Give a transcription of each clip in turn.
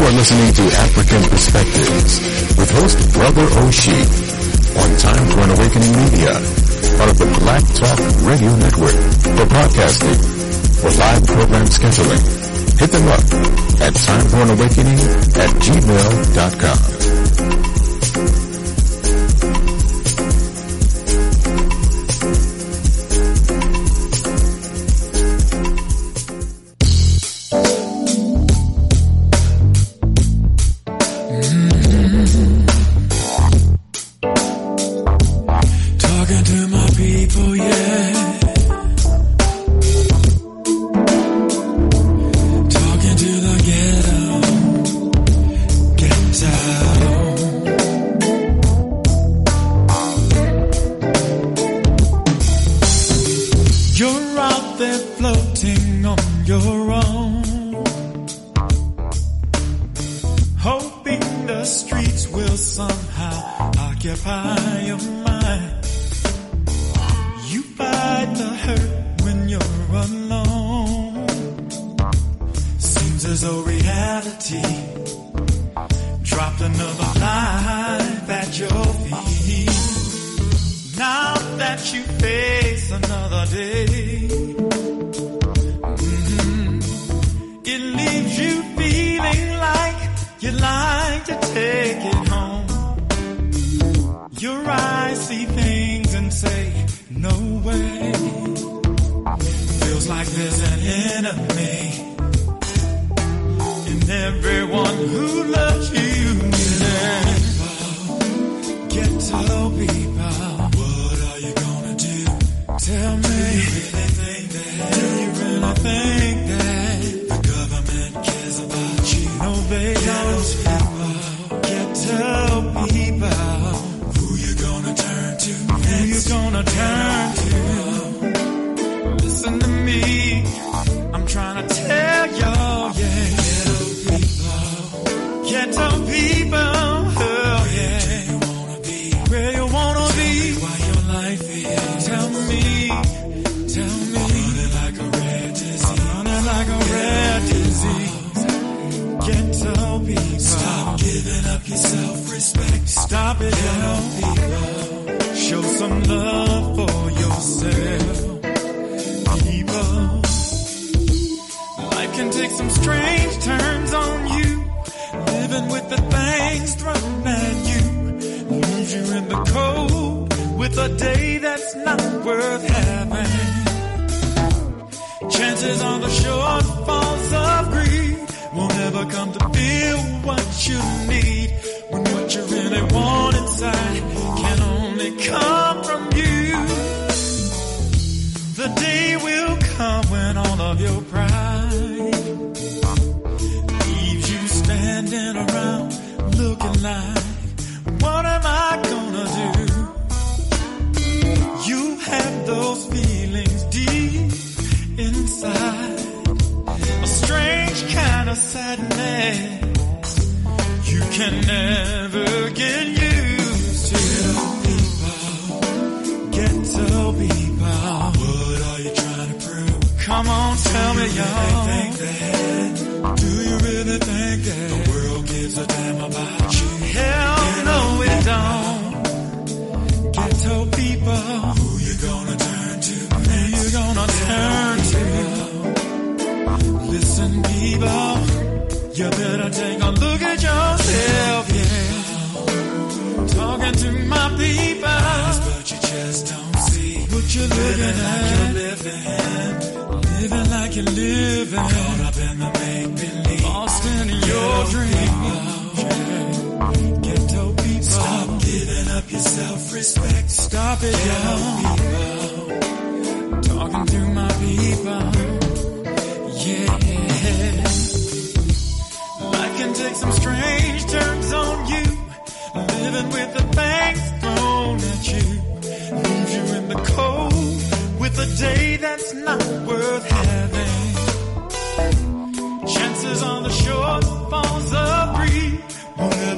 are listening to African Perspectives with host Brother Oshie on Time for an Awakening Media, part of the Black Talk Radio Network. For podcasting or live program scheduling, hit them up at timeforanawakening@gmail.com.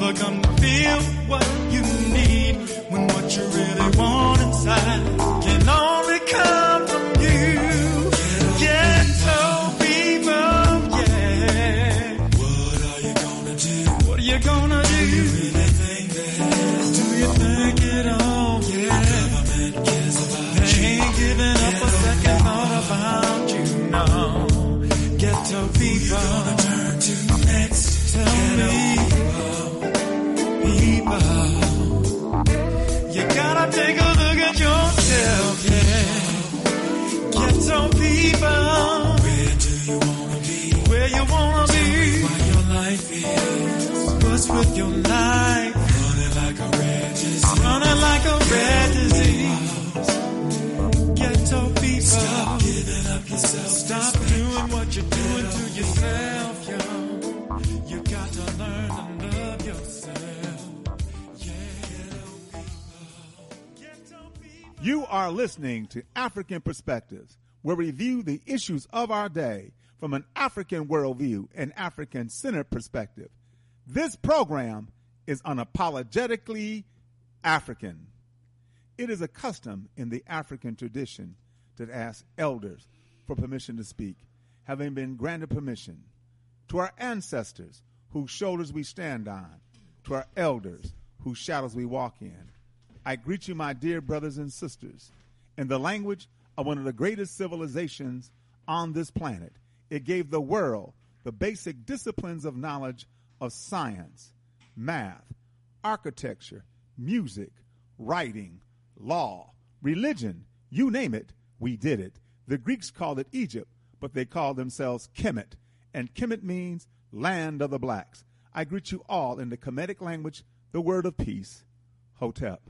What you need when what you really want inside can take a look at yourself, yeah. Ghetto people, where do you wanna be? Where you wanna be? What your life is? What's with your life? Running like a red disease. Running like a red disease. Ghetto people, stop giving up yourself. Stop doing what you're doing to yourself, yo. You got to learn to love yourself. You are listening to African Perspectives, where we view the issues of our day from an African worldview and African-centered perspective. This program is unapologetically African. It is a custom in the African tradition to ask elders for permission to speak, having been granted permission. To our ancestors, whose shoulders we stand on, to our elders, whose shadows we walk in, I greet you, my dear brothers and sisters, in the language of one of the greatest civilizations on this planet. It gave the world the basic disciplines of knowledge of science, math, architecture, music, writing, law, religion, you name it, we did it. The Greeks called it Egypt, but they called themselves Kemet, and Kemet means land of the blacks. I greet you all in the Kemetic language, the word of peace, Hotep.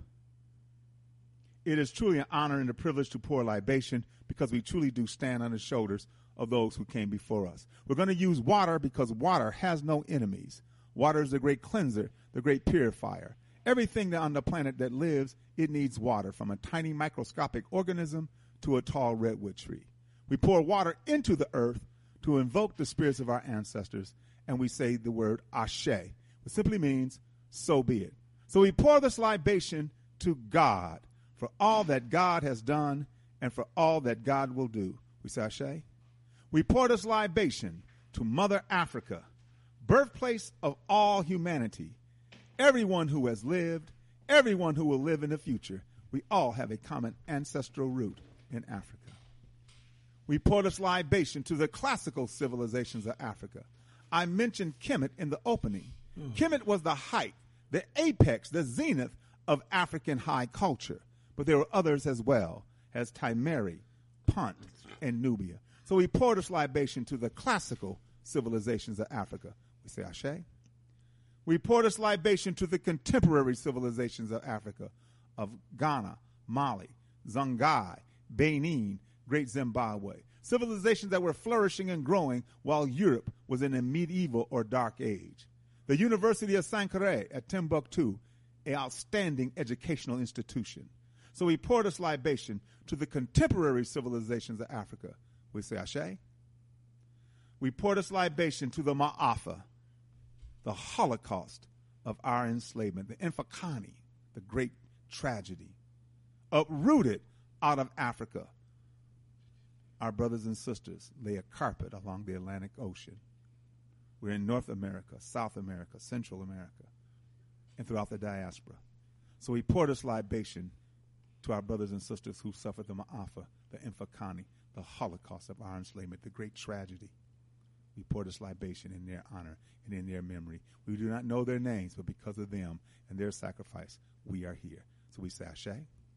It is truly an honor and a privilege to pour libation because we truly do stand on the shoulders of those who came before us. We're going to use water because water has no enemies. Water is the great cleanser, the great purifier. Everything on the planet that lives, it needs water, from a tiny microscopic organism to a tall redwood tree. We pour water into the earth to invoke the spirits of our ancestors, and we say the word Ashe, which simply means, so be it. So we pour this libation to God for all that God has done and for all that God will do. We say Ashe. We pour this libation to Mother Africa, birthplace of all humanity, everyone who has lived, everyone who will live in the future. We all have a common ancestral root in Africa. We pour this libation to the classical civilizations of Africa. I mentioned Kemet in the opening. Kemet was the height, the apex, the zenith of African high culture. But there were others as well, as Timeri, Punt, and Nubia. So we pour this libation to the classical civilizations of Africa. We say Ashe. We pour this libation to the contemporary civilizations of Africa, of Ghana, Mali, Songhai, Benin, Great Zimbabwe. Civilizations that were flourishing and growing while Europe was in a medieval or dark age. The University of Sankore at Timbuktu, an outstanding educational institution. So we pour this libation to the contemporary civilizations of Africa. We say Ashe. We pour this libation to the Ma'afa, the Holocaust of our enslavement, the Infakani, the great tragedy, uprooted out of Africa. Our brothers and sisters lay a carpet along the Atlantic Ocean. We're in North America, South America, Central America, and throughout the diaspora. So we pour this libation to our brothers and sisters who suffered the Ma'afa, the Infakani, the Holocaust of our enslavement, the great tragedy. We pour this libation in their honor and in their memory. We do not know their names, but because of them and their sacrifice, we are here. So we say Ashe.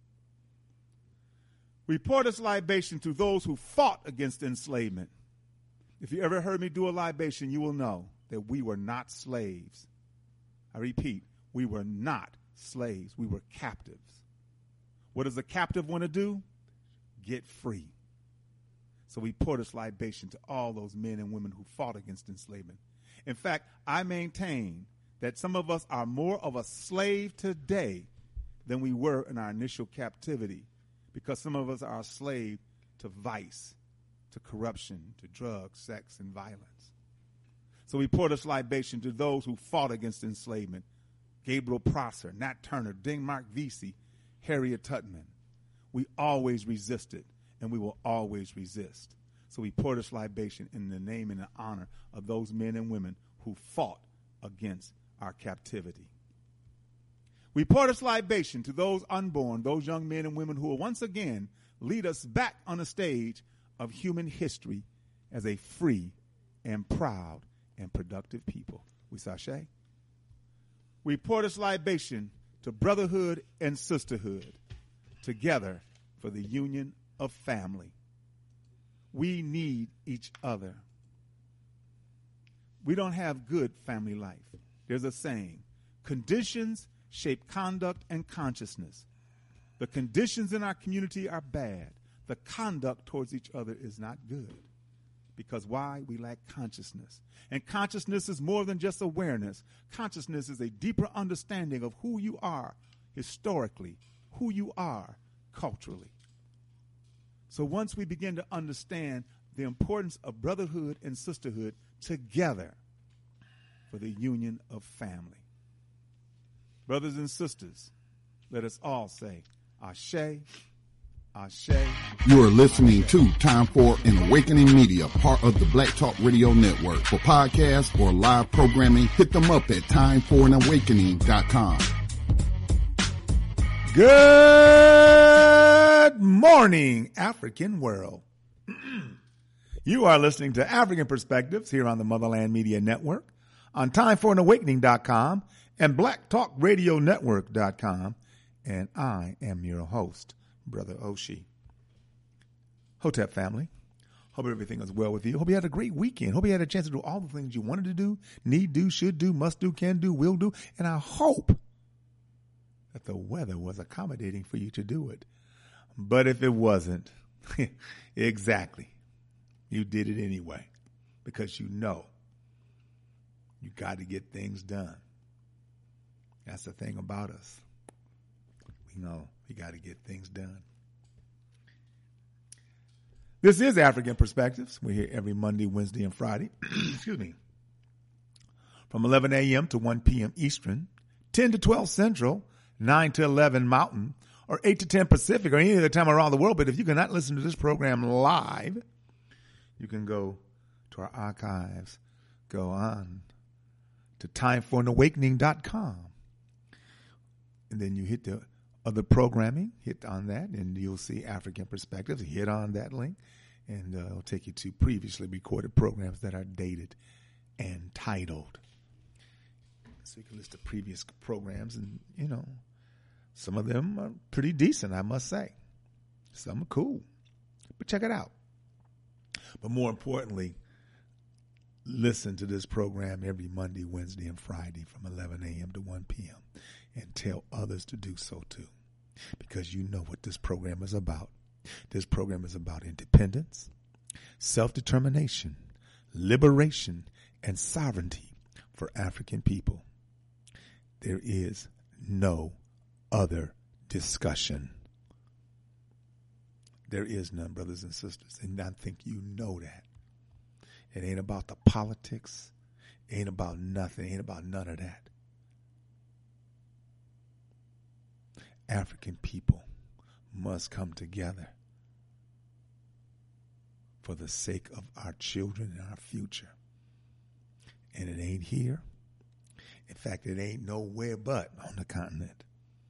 We pour this libation to those who fought against enslavement. If you ever heard me do a libation, you will know that we were not slaves. I repeat, we were not slaves. We were captives. What does a captive want to do? Get free. So we pour this libation to all those men and women who fought against enslavement. In fact, I maintain that some of us are more of a slave today than we were in our initial captivity, because some of us are a slave to vice, to corruption, to drugs, sex, and violence. So we pour this libation to those who fought against enslavement. Gabriel Prosser, Nat Turner, Denmark Vesey, Harriet Tubman. We always resisted, and we will always resist. So we pour this libation in the name and the honor of those men and women who fought against our captivity. We pour this libation to those unborn, those young men and women who will once again lead us back on the stage of human history as a free and proud and productive people. We say We pour this libation to brotherhood and sisterhood. together for the union of family. We need each other. We don't have good family life. There's a saying, conditions shape conduct and consciousness. The conditions in our community are bad. The conduct towards each other is not good. Because why? We lack consciousness. And consciousness is more than just awareness. Consciousness is a deeper understanding of who you are historically, who you are culturally. So once we begin to understand the importance of brotherhood and sisterhood together for the union of family. Brothers and sisters, let us all say, Ashe, Ashe. You are listening to Time for an Awakening Media, part of the Black Talk Radio Network. For podcasts or live programming, hit them up at timeforanawakening.com. Good morning, African world. You are listening to African Perspectives here on the Motherland Media Network, on timeforanawakening.com and blacktalkradionetwork.com. And I am your host, Brother Oshie. Hotep family, hope everything is well with you. Hope you had a great weekend. Hope you had a chance to do all the things you wanted to do, need do, should do, must do, can do, will do. And I hope that the weather was accommodating for you to do it. But if it wasn't, exactly, you did it anyway, because you know you got to get things done. That's the thing about us. We know we got to get things done. This is African Perspectives. We're here every Monday, Wednesday, and Friday. Excuse me. From 11 a.m. to 1 p.m. Eastern, 10 to 12 Central, 9 to 11 Mountain, or 8 to 10 Pacific, or any other time around the world. But if you cannot listen to this program live, you can go to our archives. Go on to timeforanawakening.com. And then you hit the other programming, hit on that, and you'll see African Perspectives. Hit on that link, and it'll take you to previously recorded programs that are dated and titled. So you can list the previous programs, and, you know, some of them are pretty decent, I must say. Some are cool, but check it out. But more importantly, listen to this program every Monday, Wednesday, and Friday from 11 a.m. to 1 p.m. and tell others to do so too, because you know what this program is about. This program is about independence, self-determination, liberation, and sovereignty for African people. There is no other discussion. There is none, brothers and sisters, and I think you know that. It ain't about the politics. It ain't about nothing. It ain't about none of that. African people must come together for the sake of our children and our future. And it ain't here. In fact, it ain't nowhere but on the continent.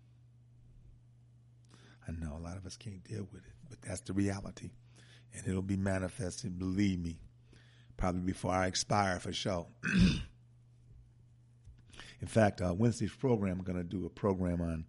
I know a lot of us can't deal with it, but that's the reality. And it'll be manifested, believe me, probably before I expire for sure. In fact, Wednesday's program, I'm going to do a program on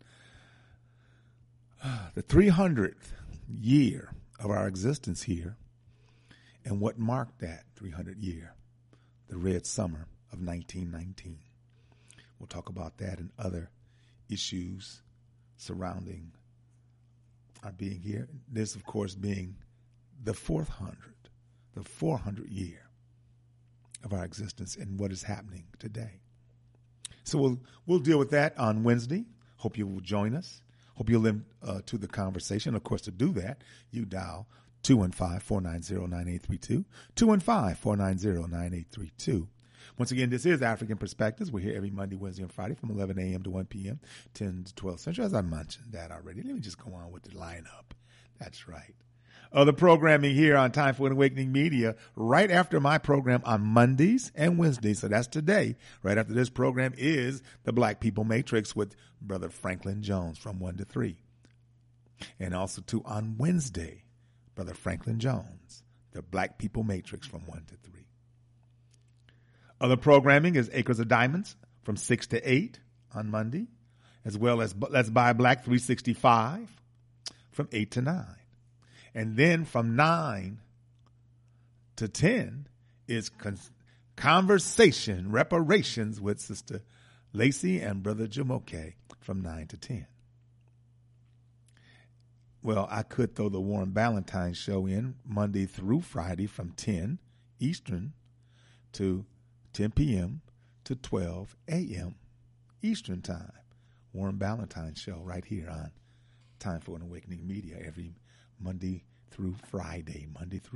the 300th year of our existence here and what marked that 300th year, the Red Summer of 1919. We'll talk about that and other issues surrounding our being here. This, of course, being the 400th year of our existence and what is happening today. So we'll deal with that on Wednesday. Hope you will join us. Hope you'll listen to the conversation. Of course, to do that, you dial 215-490-9832, 215-490-9832. Once again, this is African Perspectives. We're here every Monday, Wednesday, and Friday from 11 a.m. to 1 p.m., 10 to 12 Central. As I mentioned that already, let me just go on with the lineup. That's right. Other programming here on Time for an Awakening Media right after my program on Mondays and Wednesdays. So that's today. Right after this program is the Black People Matrix with Brother Franklin Jones from 1 to 3. And also, too, on Wednesday, Brother Franklin Jones, the Black People Matrix from 1 to 3. Other programming is Acres of Diamonds from 6 to 8 on Monday, as well as Let's Buy Black 365 from 8 to 9. And then from 9 to 10 is conversation, reparations with Sister Lacey and Brother Jamoke from 9 to 10. Well, I could throw the Warren Ballantine show in Monday through Friday from 10 Eastern to 10 p.m. to 12 a.m. Eastern time. Warren Ballantine show right here on Time for an Awakening Media every Monday through Friday.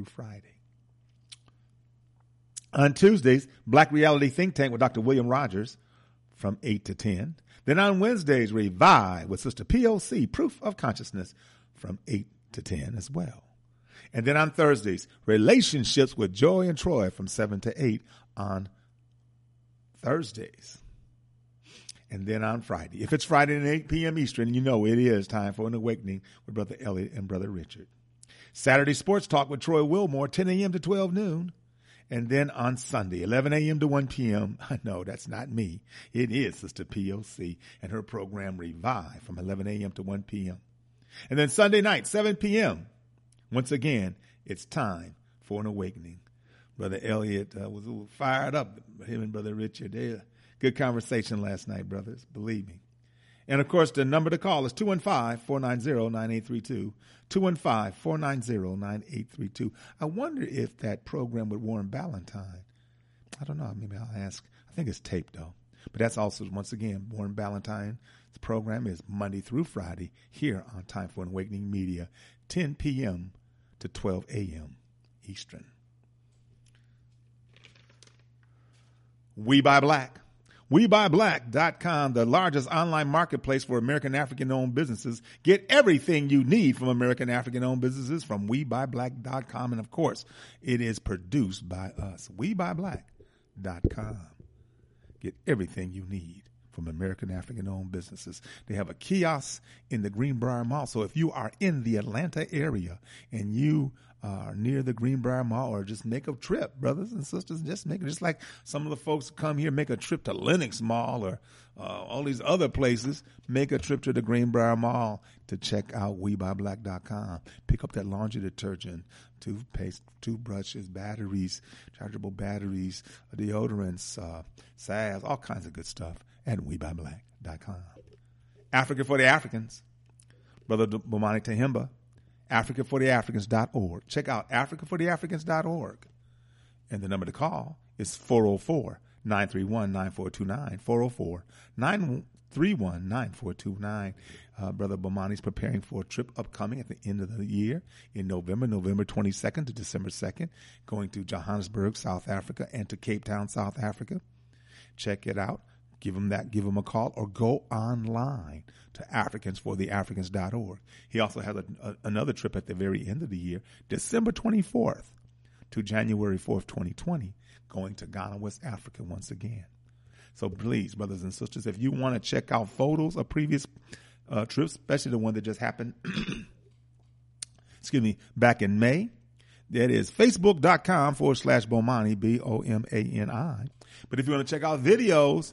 On Tuesdays, Black Reality Think Tank with Dr. William Rogers from 8 to 10. Then on Wednesdays, Revive with Sister POC, Proof of Consciousness, from 8 to 10 as well. And then on Thursdays, Relationships with Joy and Troy from 7 to 8 on Thursdays. And then on Friday, if it's Friday at 8 p.m. Eastern, you know it is Time for an Awakening with Brother Elliot and Brother Richard. Saturday Sports Talk with Troy Wilmore, 10 a.m. to 12 noon. And then on Sunday, 11 a.m. to 1 p.m., I know that's not me. It is Sister POC and her program Revive from 11 a.m. to 1 p.m. And then Sunday night, 7 p.m., once again, it's Time for an Awakening. Brother Elliot was a little fired up. Him and Brother Richard, they had a good conversation last night, brothers, believe me. And, of course, the number to call is 215-490-9832, 215-490-9832. I wonder if that program with Warren Ballantine, I don't know, maybe I'll ask. I think it's taped, though. But that's also, once again, Warren Ballantine's program is Monday through Friday here on Time for an Awakening Media, 10 p.m. to 12 a.m. Eastern. We Buy Black. WeBuyBlack.com, the largest online marketplace for American African-owned businesses. Get everything you need from American African-owned businesses from WeBuyBlack.com. And, of course, it is produced by us. WeBuyBlack.com. Get everything you need from American African-owned businesses. They have a kiosk in the Greenbrier Mall. So if you are in the Atlanta area and you are near the Greenbrier Mall, or just make a trip, brothers and sisters, just like some of the folks come here, make a trip to Lenox Mall or all these other places, make a trip to the Greenbrier Mall to check out WeBuyBlack.com. Pick up that laundry detergent, toothpaste, toothbrushes, batteries, chargeable batteries, deodorants, salves, all kinds of good stuff at WeBuyBlack.com. Africa for the Africans. Brother Bomani Tahimba, AfricaForTheAfricans.org. Check out AfricaForTheAfricans.org. And the number to call is 404-931-9429, 404-931-9429. Brother Bomani's preparing for a trip upcoming at the end of the year in November 22nd to December 2nd, going to Johannesburg, South Africa, and to Cape Town, South Africa. Check it out. Give him a call, or go online to AfricansForTheAfricans.org. He also has another trip at the very end of the year, December 24th to January 4th, 2020, going to Ghana, West Africa once again. So please, brothers and sisters, if you want to check out photos of previous trips, especially the one that just happened, back in May, that is Facebook.com/Bomani, Bomani. But if you want to check out videos,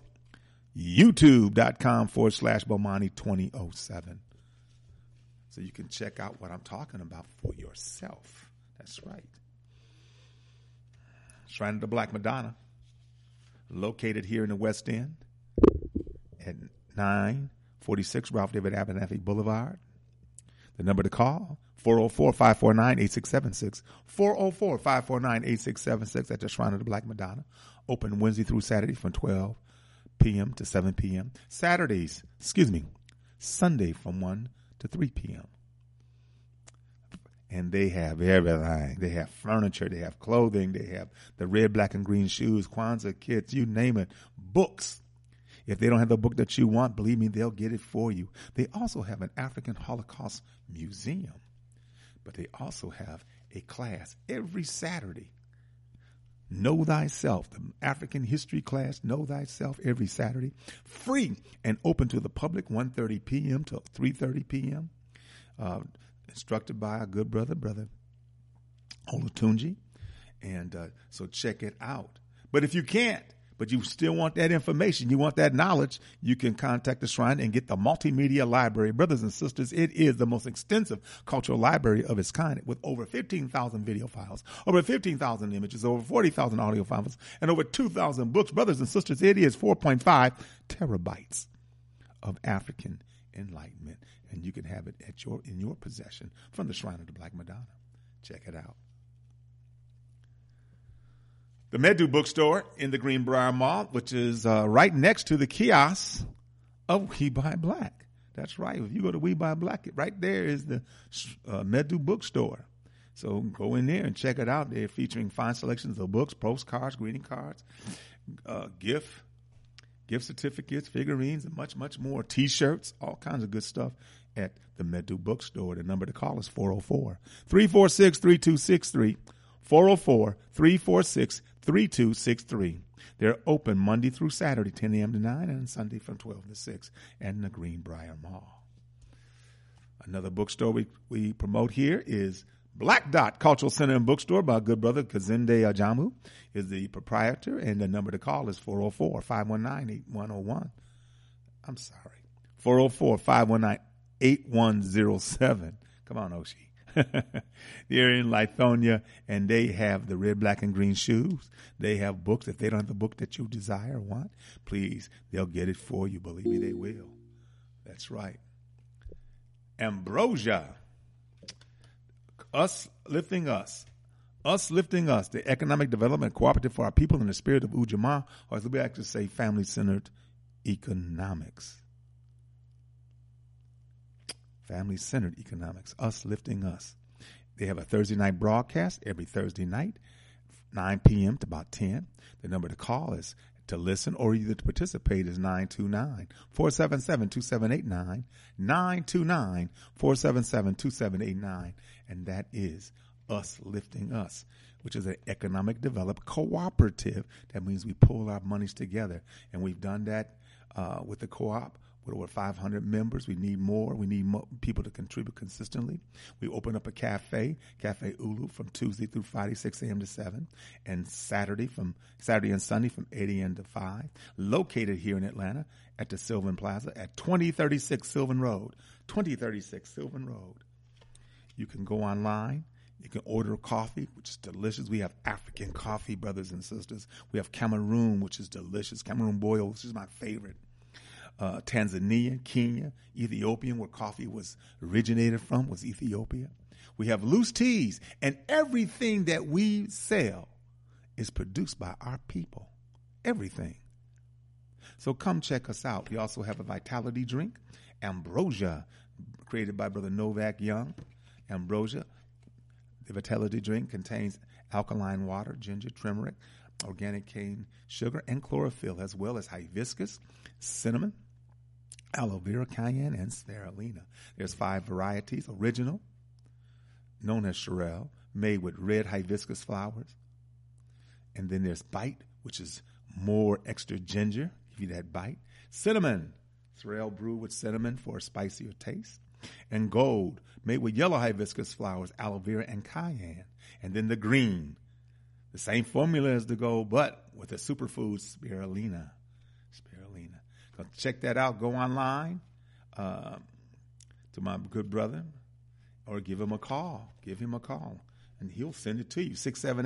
YouTube.com/Bomani2007. So you can check out what I'm talking about for yourself. That's right. Shrine of the Black Madonna, located here in the West End at 946 Ralph David Abernathy Boulevard. The number to call, 404-549-8676, 404-549-8676 at the Shrine of the Black Madonna. Open Wednesday through Saturday from 12 p.m. to 7 p.m. Sunday from 1 to 3 p.m. And they have everything. They have furniture. They have clothing. They have the red, black, and green shoes, Kwanzaa kits, you name it, books. If they don't have the book that you want, believe me, they'll get it for you. They also have an African Holocaust museum, but they also have a class every Saturday. Know Thyself, the African history class, Know Thyself, every Saturday. Free and open to the public, 1:30 p.m. to 3:30 p.m. Instructed by a good brother, Brother Olatunji. And so check it out. But if you can't, but you still want that information, you want that knowledge, you can contact the Shrine and get the multimedia library. Brothers and sisters, it is the most extensive cultural library of its kind with over 15,000 video files, over 15,000 images, over 40,000 audio files, and over 2,000 books. Brothers and sisters, it is 4.5 terabytes of African enlightenment, and you can have it in your possession from the Shrine of the Black Madonna. Check it out. The Medu Bookstore in the Greenbrier Mall, which is right next to the kiosk of We Buy Black. That's right. If you go to We Buy Black, right there is the Medu Bookstore. So go in there and check it out. They're featuring fine selections of books, postcards, greeting cards, gift certificates, figurines, and much, much more. T-shirts, all kinds of good stuff at the Medu Bookstore. The number to call is 404-346-3263. 404-346-3263. They're open Monday through Saturday, 10 a.m. to 9, and Sunday from 12 to 6 in the Greenbrier Mall. Another bookstore we promote here is Black Dot Cultural Center and Bookstore by good brother Kazinde Ajamu is the proprietor, and the number to call is 404-519-8101. I'm sorry, 404-519-8107. Come on, Oshi. They're in Lithonia, and they have the red, black, and green shoes. They have books. If they don't have the book that you desire or want, please, they'll get it for you. Believe me, they will. That's right. Ambrosia. Us lifting us, the economic development cooperative for our people in the spirit of Ujamaa, or as we like to say, family-centered economics. Family-centered economics, us lifting us. They have a Thursday night broadcast every Thursday night, 9 p.m. to about 10. The number to call is to listen or either to participate is 929-477-2789, 929-477-2789, and that is Us Lifting Us, which is an economic development cooperative. That means we pull our monies together, and we've done that with the co-op. With over 500 members, we need more. We need more people to contribute consistently. We open up a cafe, Cafe Ulu, from Tuesday through Friday, 6 a.m. to 7, and Saturday and Sunday from 8 a.m. to 5. Located here in Atlanta at the Sylvan Plaza at 2036 Sylvan Road. 2036 Sylvan Road. You can go online. You can order coffee, which is delicious. We have African coffee, brothers and sisters. We have Cameroon, which is delicious. Cameroon boil, which is my favorite. Tanzania, Kenya, Ethiopian, where coffee was originated from, was Ethiopia. We have loose teas, and everything that we sell is produced by our people. Everything. So come check us out. We also have a vitality drink, Ambrosia, created by Brother Novak Young. Ambrosia, the vitality drink, contains alkaline water, ginger, turmeric, organic cane sugar, and chlorophyll, as well as hibiscus, cinnamon, aloe vera, cayenne, and spirulina. There's 5 varieties. Original, known as Sherelle, made with red hibiscus flowers. And then there's Bite, which is more extra ginger, give you that bite. Cinnamon, Sherelle brewed with cinnamon for a spicier taste. And Gold, made with yellow hibiscus flowers, aloe vera, and cayenne. And then the green, the same formula as the Gold, but with a superfood spirulina. Check that out. Go online to my good brother, or give him a call. Give him a call, and he'll send it to you.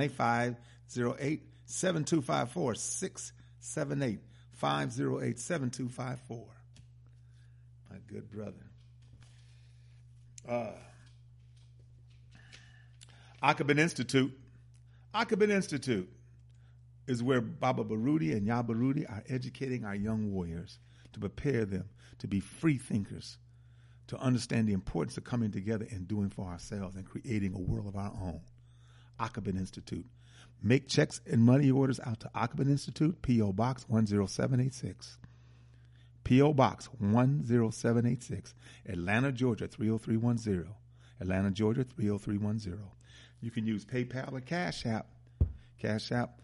678-508-7254. 678-508-7254. My good brother. Akabin Institute. Akabin Institute is where Baba Baruti and Ya Baruti are educating our young warriors to prepare them to be free thinkers, to understand the importance of coming together and doing for ourselves and creating a world of our own. Akabin Institute. Make checks and money orders out to Akabin Institute, P.O. Box 10786. P.O. Box 10786, Atlanta, Georgia 30310. Atlanta, Georgia 30310. You can use PayPal or Cash App. Cash App.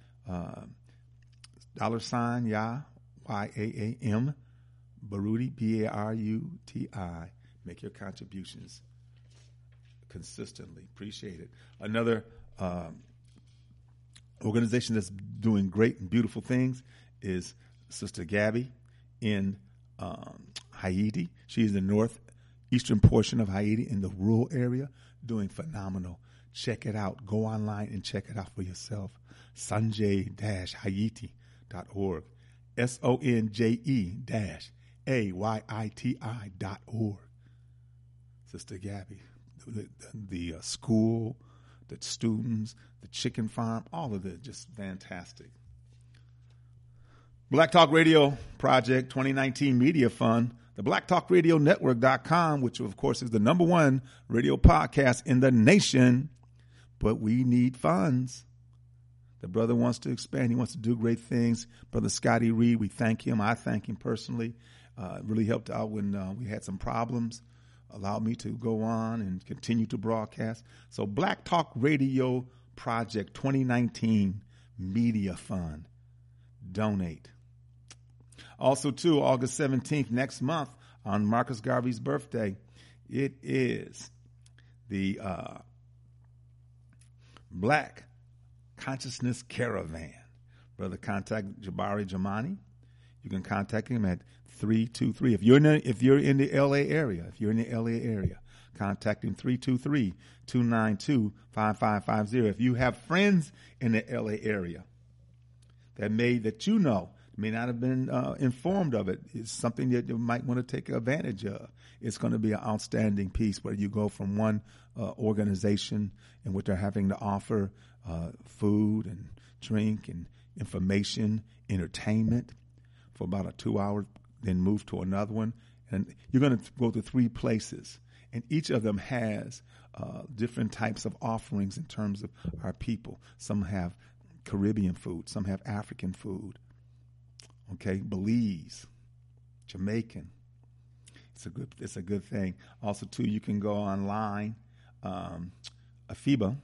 $ Ya, Y-A-A-M, Baruti, B-A-R-U-T-I. Make your contributions consistently. Appreciate it. Another organization that's doing great and beautiful things is Sister Gabby in Haiti. She's in the northeastern portion of Haiti in the rural area, doing phenomenal. Check it out. Go online and check it out for yourself. Sonje-Haiti.org. SONJE-AYITI.org. Sister Gabby, the school, the students, the chicken farm, all of it, just fantastic. Black Talk Radio Project 2019 Media Fund, the BlackTalkRadioNetwork.com, which of course is the #1 radio podcast in the nation, but we need funds. The brother wants to expand. He wants to do great things. Brother Scotty Reed, we thank him. I thank him personally. Really helped out when we had some problems. Allowed me to go on and continue to broadcast. So Black Talk Radio Project 2019 Media Fund. Donate. Also, too, August 17th, next month, on Marcus Garvey's birthday, it is the Black Consciousness Caravan. Brother, contact Jabari Jamani. You can contact him at 323. If you're in the LA area, contact him 323-292-5550. If you have friends in the LA area that may not have been informed of it, it's something that you might want to take advantage of. It's going to be an outstanding piece where you go from one organization in which they're having to offer food and drink and information, entertainment for about a 2-hour, then move to another one. And you're going to go to 3 places. And each of them has different types of offerings in terms of our people. Some have Caribbean food. Some have African food. Okay, Belize, Jamaican. It's a good thing. Also, too, you can go online, AFIBA,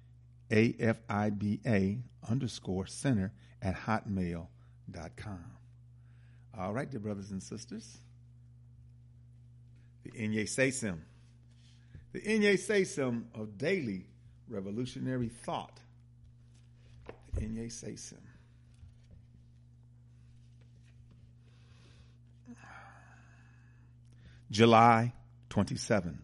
AFIBA_center at hotmail.com. All right, dear brothers and sisters. The Inye Seisim. The Inye Seisim of daily revolutionary thought. The Inye Seisim. July 27.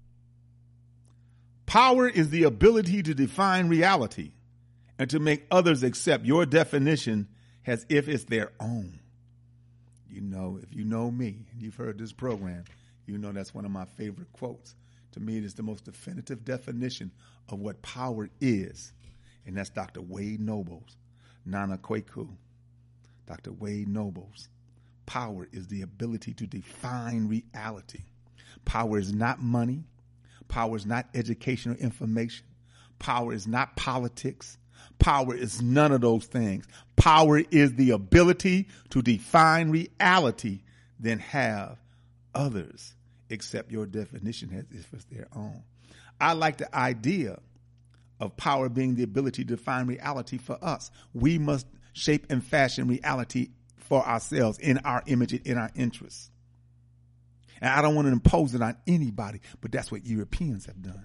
Power is the ability to define reality and to make others accept your definition as if it's their own. You know, if you know me and you've heard this program, you know that's one of my favorite quotes. To me, it is the most definitive definition of what power is. And that's Dr. Wade Noble's, Nana Kwaku. Dr. Wade Noble's. Power is the ability to define reality. Power is not money. Power is not educational information. Power is not politics. Power is none of those things. Power is the ability to define reality, then have others accept your definition as if it's their own. I like the idea of power being the ability to define reality for us. We must shape and fashion reality for ourselves in our image and in our interests. And I don't want to impose it on anybody, but that's what Europeans have done.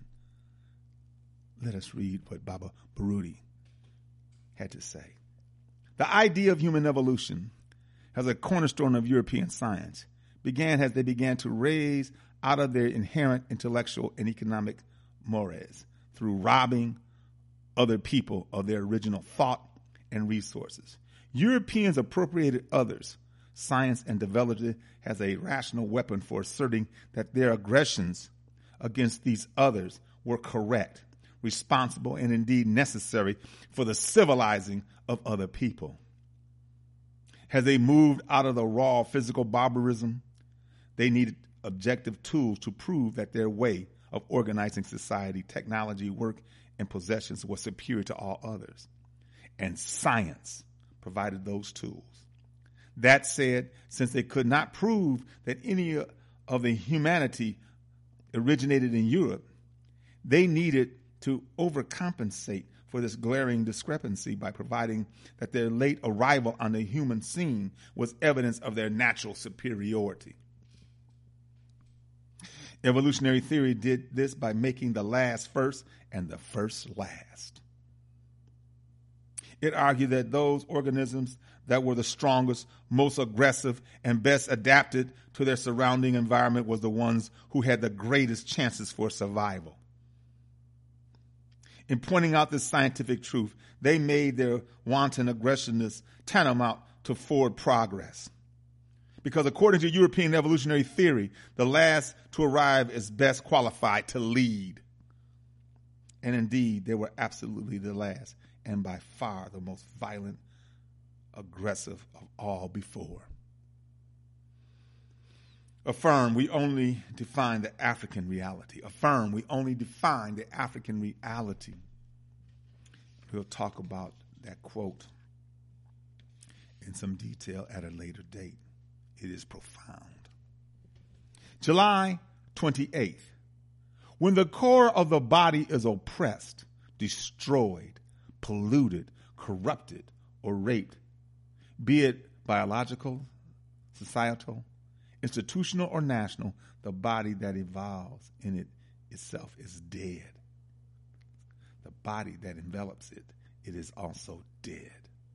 Let us read what Baba Baruti had to say. The idea of human evolution as a cornerstone of European science began as they began to raise out of their inherent intellectual and economic mores through robbing other people of their original thought and resources. Europeans appropriated others' science and developed it as a rational weapon for asserting that their aggressions against these others were correct, responsible, and indeed necessary for the civilizing of other people. As they moved out of the raw physical barbarism, they needed objective tools to prove that their way of organizing society, technology, work, and possessions was superior to all others. And science provided those tools. That said, since they could not prove that any of the humanity originated in Europe, they needed to overcompensate for this glaring discrepancy by providing that their late arrival on the human scene was evidence of their natural superiority. Evolutionary theory did this by making the last first and the first last. It argued that those organisms that were the strongest, most aggressive, and best adapted to their surrounding environment was the ones who had the greatest chances for survival. In pointing out this scientific truth, they made their wanton aggressiveness tantamount to forward progress. Because according to European evolutionary theory, the last to arrive is best qualified to lead. And indeed, they were absolutely the last, and by far the most violent, aggressive of all before. Affirm, we only define the African reality. Affirm, we only define the African reality. We'll talk about that quote in some detail at a later date. It is profound. July 28th. When the core of the body is oppressed, destroyed, polluted, corrupted, or raped, be it biological, societal, institutional, or national, the body that evolves in it itself is dead. The body that envelops it, it is also dead.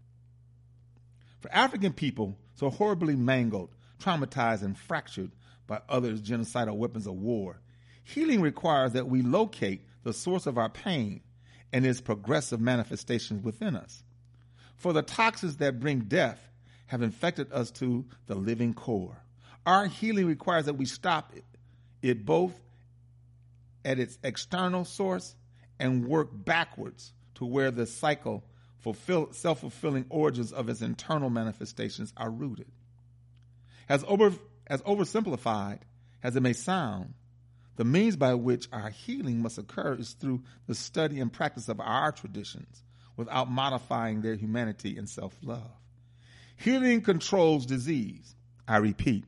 For African people so horribly mangled, traumatized, and fractured by others' genocidal weapons of war, healing requires that we locate the source of our pain and its progressive manifestations within us. For the toxins that bring death have infected us to the living core. Our healing requires that we stop it both at its external source and work backwards to where the cycle, self-fulfilling origins of its internal manifestations are rooted. As oversimplified as it may sound, the means by which our healing must occur is through the study and practice of our traditions without modifying their humanity and self-love. Healing controls disease. I repeat,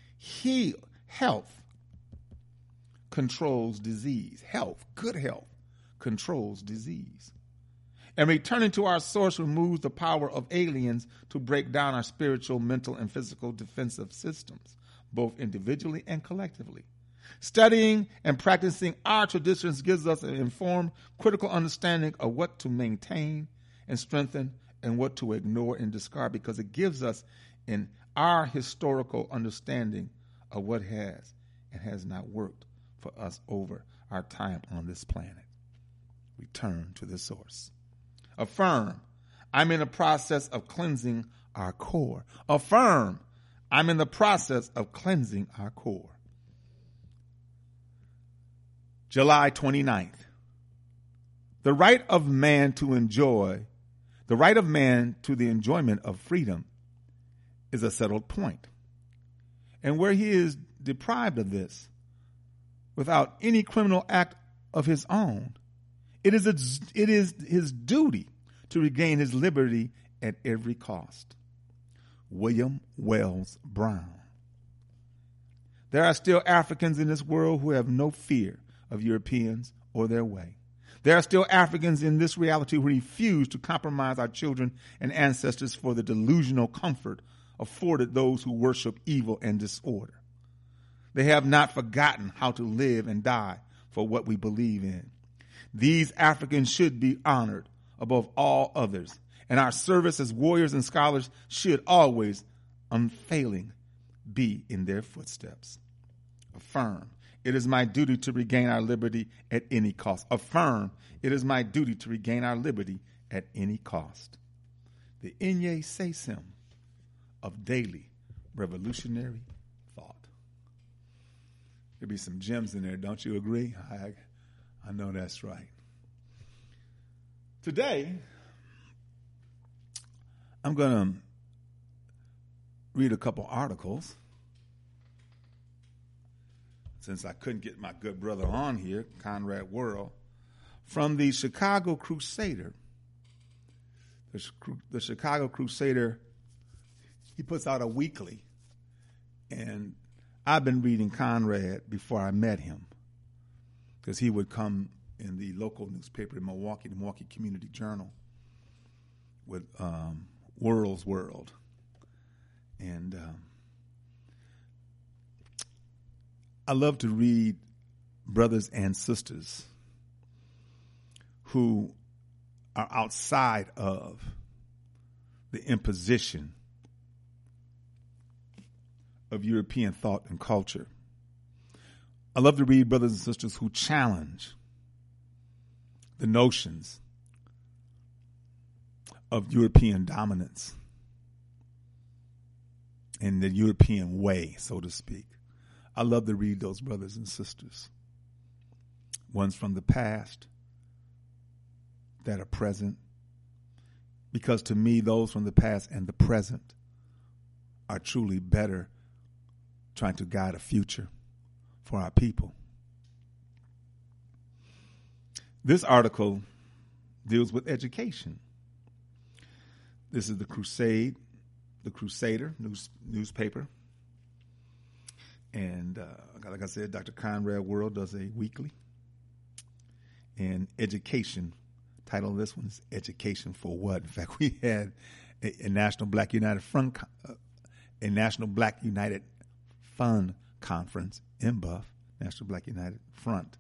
health controls disease. Health, good health, controls disease. And returning to our source removes the power of aliens to break down our spiritual, mental, and physical defensive systems, both individually and collectively. Studying and practicing our traditions gives us an informed, critical understanding of what to maintain and strengthen and what to ignore and discard, because it gives us our historical understanding of what has and has not worked for us over our time on this planet. Return to the source. Affirm, I'm in the process of cleansing our core. Affirm, I'm in the process of cleansing our core. July 29th. The right of man to the enjoyment of freedom is a settled point. And where he is deprived of this, without any criminal act of his own, it is his duty to regain his liberty at every cost. William Wells Brown. There are still Africans in this world who have no fear of Europeans or their way. There are still Africans in this reality who refuse to compromise our children and ancestors for the delusional comfort afforded those who worship evil and disorder. They have not forgotten how to live and die for what we believe in. These Africans should be honored above all others, and our service as warriors and scholars should always, unfailing, be in their footsteps. Affirm, it is my duty to regain our liberty at any cost. Affirm, it is my duty to regain our liberty at any cost. The Inye Sesim of daily revolutionary thought. There'll be some gems in there, don't you agree? I know that's right. Today, I'm going to read a couple articles. Since I couldn't get my good brother on here, Conrad Worrell, from the Chicago Crusader. The Chicago Crusader, he puts out a weekly, and I've been reading Conrad before I met him, because he would come in the local newspaper in Milwaukee, the Milwaukee Community Journal, with Worrell's World. And I love to read brothers and sisters who are outside of the imposition of European thought and culture. I love to read brothers and sisters who challenge the notions of European dominance and the European way, so to speak. I love to read those brothers and sisters, ones from the past that are present, because to me, those from the past and the present are truly better trying to guide a future for our people. This article deals with education. This is the Crusader newspaper. And like I said, Dr. Conrad World does a weekly. And education, title of this one is Education for What? In fact, we had a National Black United Fund Conference in Buff, National Black United Front,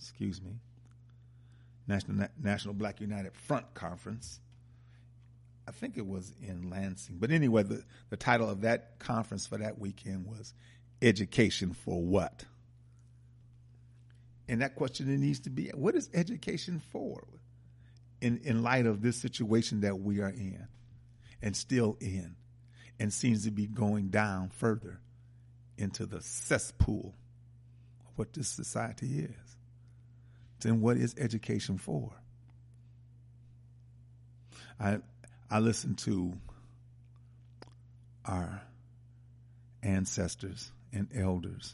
National Black United Front Conference. I think it was in Lansing. But anyway, the title of that conference for that weekend was Education for What? And that question needs to be, what is education for? In light of this situation that we are in and still in, and seems to be going down further into the cesspool of what this society is. Then what is education for? I listen to our ancestors and elders.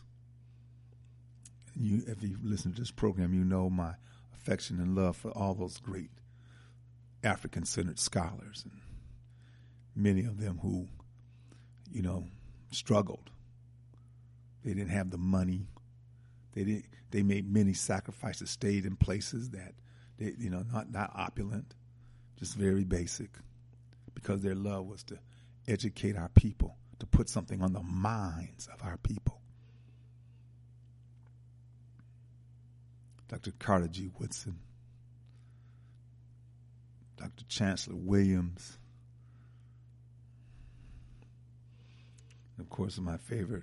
If you listen to this program, you know my affection and love for all those great African-centered scholars, and many of them who, struggled. They didn't have the money. They made many sacrifices, stayed in places that they, not opulent, just very basic, because their love was to educate our people, to put something on the minds of our people. Dr. Carter G. Woodson, Dr. Chancellor Williams, and of course my favorite,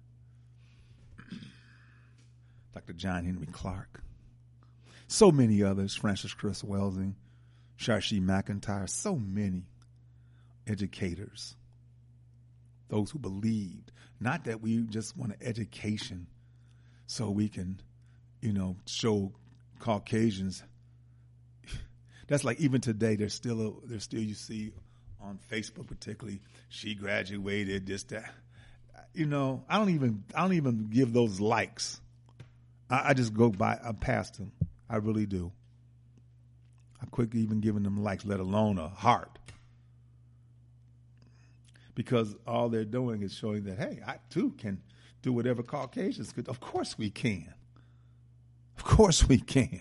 Dr. John Henry Clark. So many others, Francis Chris Welsing, Shashi McIntyre, so many educators, those who believed, not that we just want an education so we can, show Caucasians. That's like even today, there's still you see on Facebook particularly, she graduated, this, that. I don't even give those likes. I just go past them. I really do. I quit even giving them likes, let alone a heart. Because all they're doing is showing that, hey, I too can do whatever Caucasians could. Of course we can. Of course we can.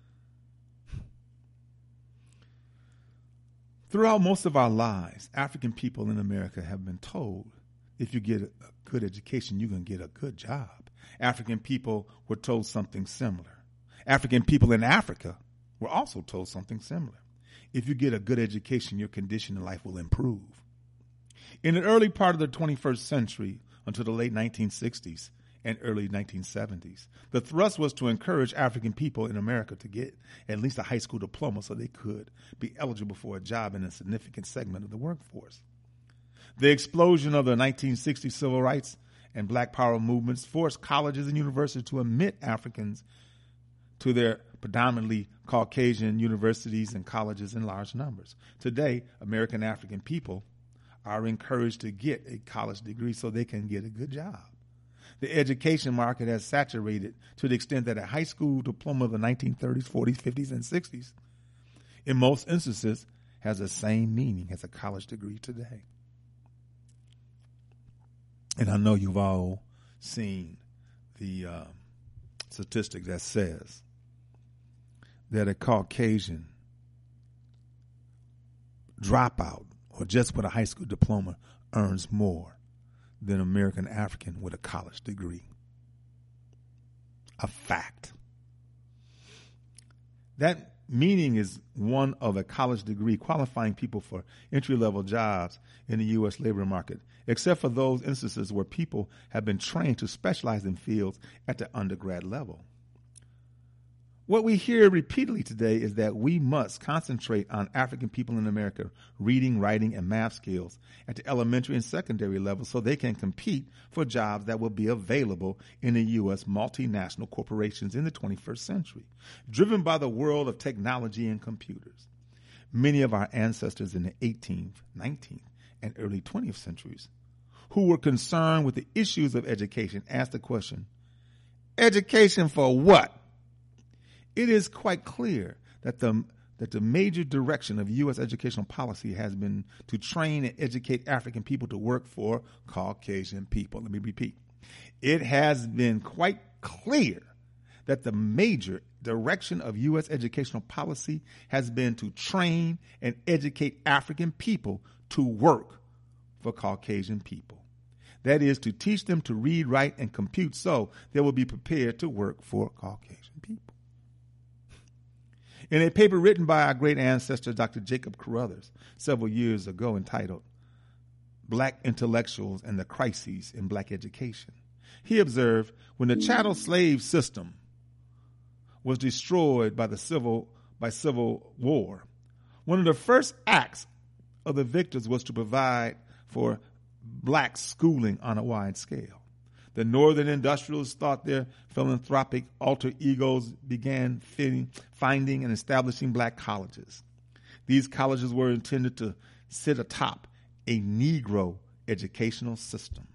Throughout most of our lives, African people in America have been told, if you get a good education, you're going to get a good job. African people were told something similar. African people in Africa were also told something similar. If you get a good education, your condition in life will improve. In the early part of the 21st century, until the late 1960s and early 1970s, the thrust was to encourage African people in America to get at least a high school diploma so they could be eligible for a job in a significant segment of the workforce. The explosion of the 1960s civil rights and Black Power movements forced colleges and universities to admit Africans to their predominantly Caucasian universities and colleges in large numbers. Today, American African people are encouraged to get a college degree so they can get a good job. The education market has saturated to the extent that a high school diploma of the 1930s, 40s, 50s, and 60s, in most instances, has the same meaning as a college degree today. And I know you've all seen the statistic that says that a Caucasian dropout or just with a high school diploma earns more than an American African with a college degree. A fact. That meaning is one of a college degree qualifying people for entry-level jobs in the U.S. labor market, except for those instances where people have been trained to specialize in fields at the undergrad level. What we hear repeatedly today is that we must concentrate on African people in America reading, writing, and math skills at the elementary and secondary level so they can compete for jobs that will be available in the U.S. multinational corporations in the 21st century, driven by the world of technology and computers. Many of our ancestors in the 18th, 19th, and early 20th centuries who were concerned with the issues of education asked the question, education for what? It is quite clear that the major direction of U.S. educational policy has been to train and educate African people to work for Caucasian people. Let me repeat. It has been quite clear that the major direction of U.S. educational policy has been to train and educate African people to work for Caucasian people. That is, to teach them to read, write, and compute so they will be prepared to work for Caucasian people. In a paper written by our great ancestor, Dr. Jacob Carruthers, several years ago entitled Black Intellectuals and the Crises in Black Education, he observed, when the chattel slave system was destroyed by civil war, one of the first acts of the victors was to provide for black schooling on a wide scale. The northern industrialists thought their philanthropic alter egos began finding and establishing black colleges. These colleges were intended to sit atop a Negro educational system.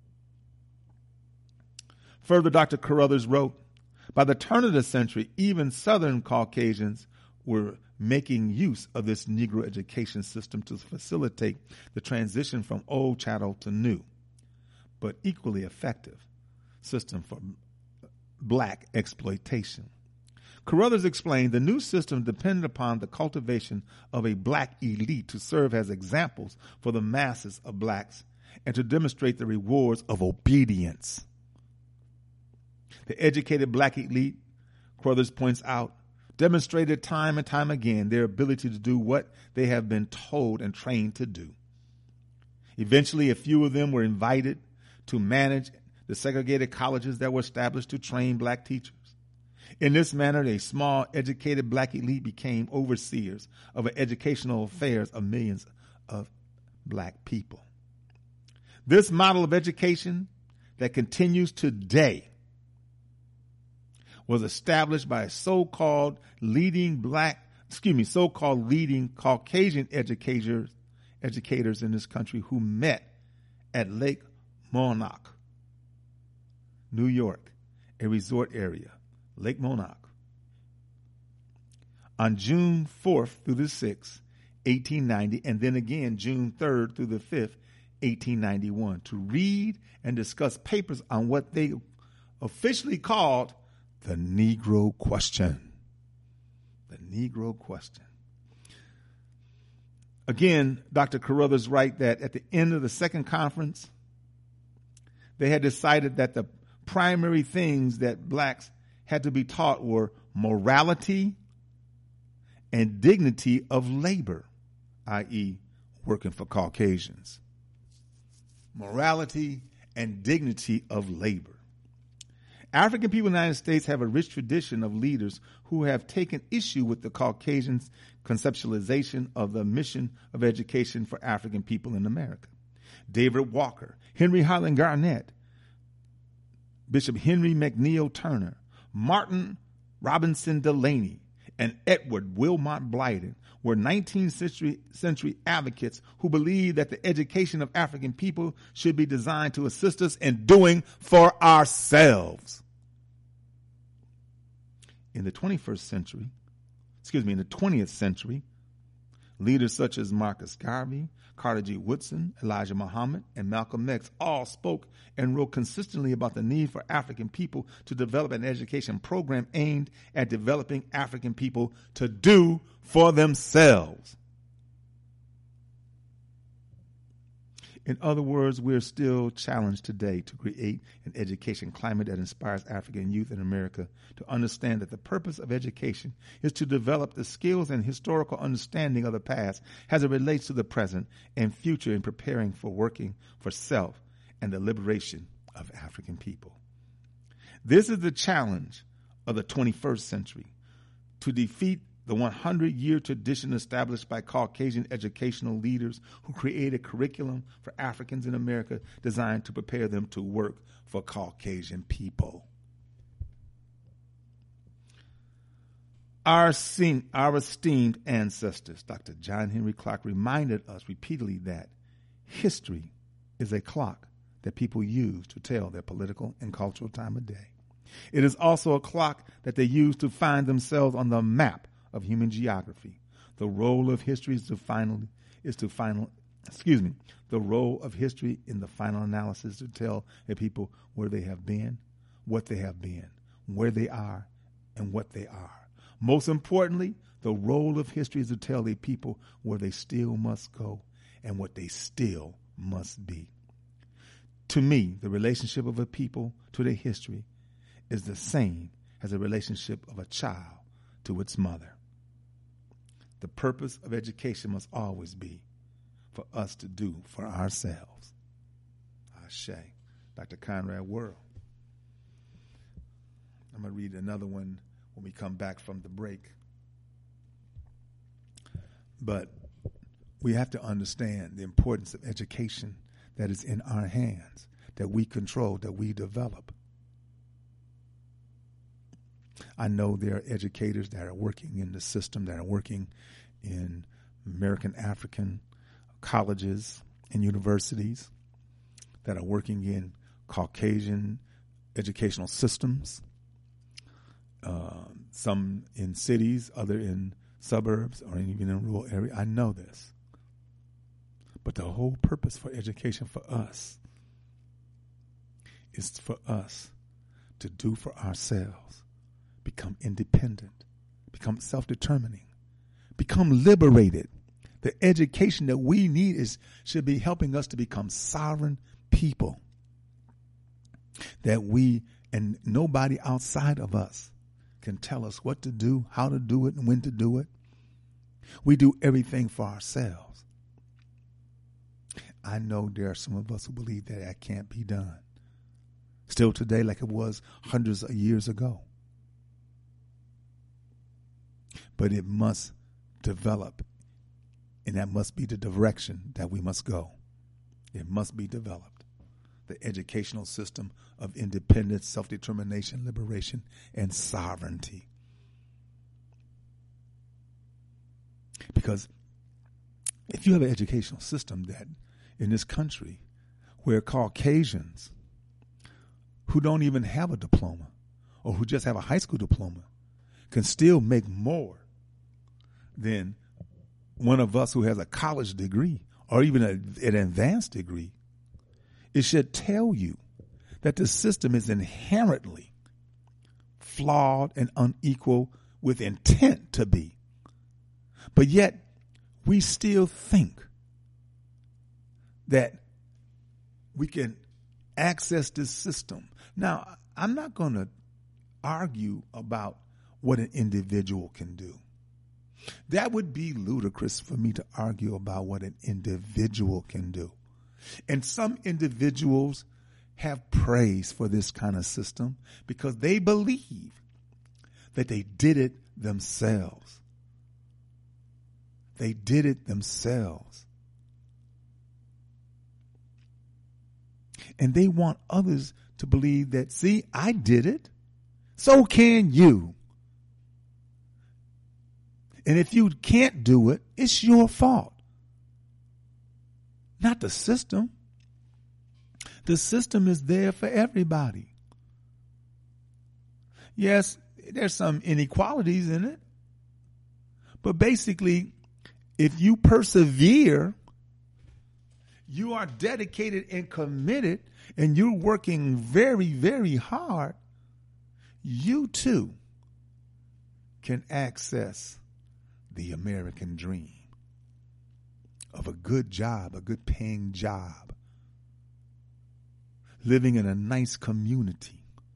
Further, Dr. Carruthers wrote, by the turn of the century, even Southern Caucasians were making use of this Negro education system to facilitate the transition from old chattel to new, but equally effective system for black exploitation. Carruthers explained the new system depended upon the cultivation of a black elite to serve as examples for the masses of blacks and to demonstrate the rewards of obedience. The educated black elite, Carruthers points out, demonstrated time and time again their ability to do what they have been told and trained to do. Eventually, a few of them were invited to manage the segregated colleges that were established to train black teachers. In this manner, a small, educated black elite became overseers of the educational affairs of millions of black people. This model of education that continues today was established by so-called leading Caucasian educators in this country who met at Lake Monarch, New York, a resort area, Lake Monarch, on June 4th through the 6th, 1890, and then again June 3rd through the 5th, 1891, to read and discuss papers on what they officially called the Negro Question. The Negro Question. Again, Dr. Carruthers writes that at the end of the second conference, they had decided that the primary things that blacks had to be taught were morality and dignity of labor, i.e., working for Caucasians. Morality and dignity of labor. African people in the United States have a rich tradition of leaders who have taken issue with the Caucasians' conceptualization of the mission of education for African people in America. David Walker, Henry Highland Garnett, Bishop Henry McNeil Turner, Martin Robinson Delaney, and Edward Wilmot Blyden were 19th century advocates who believed that the education of African people should be designed to assist us in doing for ourselves. In the 20th century, leaders such as Marcus Garvey, Carter G. Woodson, Elijah Muhammad, and Malcolm X all spoke and wrote consistently about the need for African people to develop an education program aimed at developing African people to do for themselves. In other words, we're still challenged today to create an education climate that inspires African youth in America to understand that the purpose of education is to develop the skills and historical understanding of the past as it relates to the present and future in preparing for working for self and the liberation of African people. This is the challenge of the 21st century, to defeat the 100-year tradition established by Caucasian educational leaders who created curriculum for Africans in America designed to prepare them to work for Caucasian people. Our esteemed ancestors, Dr. John Henry Clark, reminded us repeatedly that history is a clock that people use to tell their political and cultural time of day. It is also a clock that they use to find themselves on the map of human geography. The role of history the role of history in the final analysis to tell the people where they have been, what they have been, where they are, and what they are. Most importantly, the role of history is to tell the people where they still must go and what they still must be. To me, the relationship of a people to their history is the same as the relationship of a child to its mother. The purpose of education must always be for us to do for ourselves. Ashe. Dr. Conrad Worrell. I'm going to read another one when we come back from the break. But we have to understand the importance of education that is in our hands, that we control, that we develop. I know there are educators that are working in the system, that are working in American African colleges and universities, that are working in Caucasian educational systems, some in cities, other in suburbs, or even in rural areas. I know this. But the whole purpose for education for us is for us to do for ourselves, become independent, become self-determining, become liberated. The education that we need should be helping us to become sovereign people, that we and nobody outside of us can tell us what to do, how to do it, and when to do it. We do everything for ourselves. I know there are some of us who believe that that can't be done. Still today, like it was hundreds of years ago. But it must develop, and that must be the direction that we must go. It must be developed. The educational system of independence, self-determination, liberation, and sovereignty. Because if you have an educational system that in this country where Caucasians who don't even have a diploma or who just have a high school diploma can still make more than one of us who has a college degree or even an advanced degree, it should tell you that the system is inherently flawed and unequal with intent to be. But yet, we still think that we can access this system. Now, I'm not going to argue about what an individual can do. That would be ludicrous for me to argue about what an individual can do. And some individuals have praise for this kind of system because they believe that they did it themselves. They did it themselves. And they want others to believe that, see, I did it. So can you. And if you can't do it, it's your fault. Not the system. The system is there for everybody. Yes, there's some inequalities in it. But basically, if you persevere, you are dedicated and committed, and you're working very, very hard, you too can access the American dream of a good job, a good paying job, living in a nice community,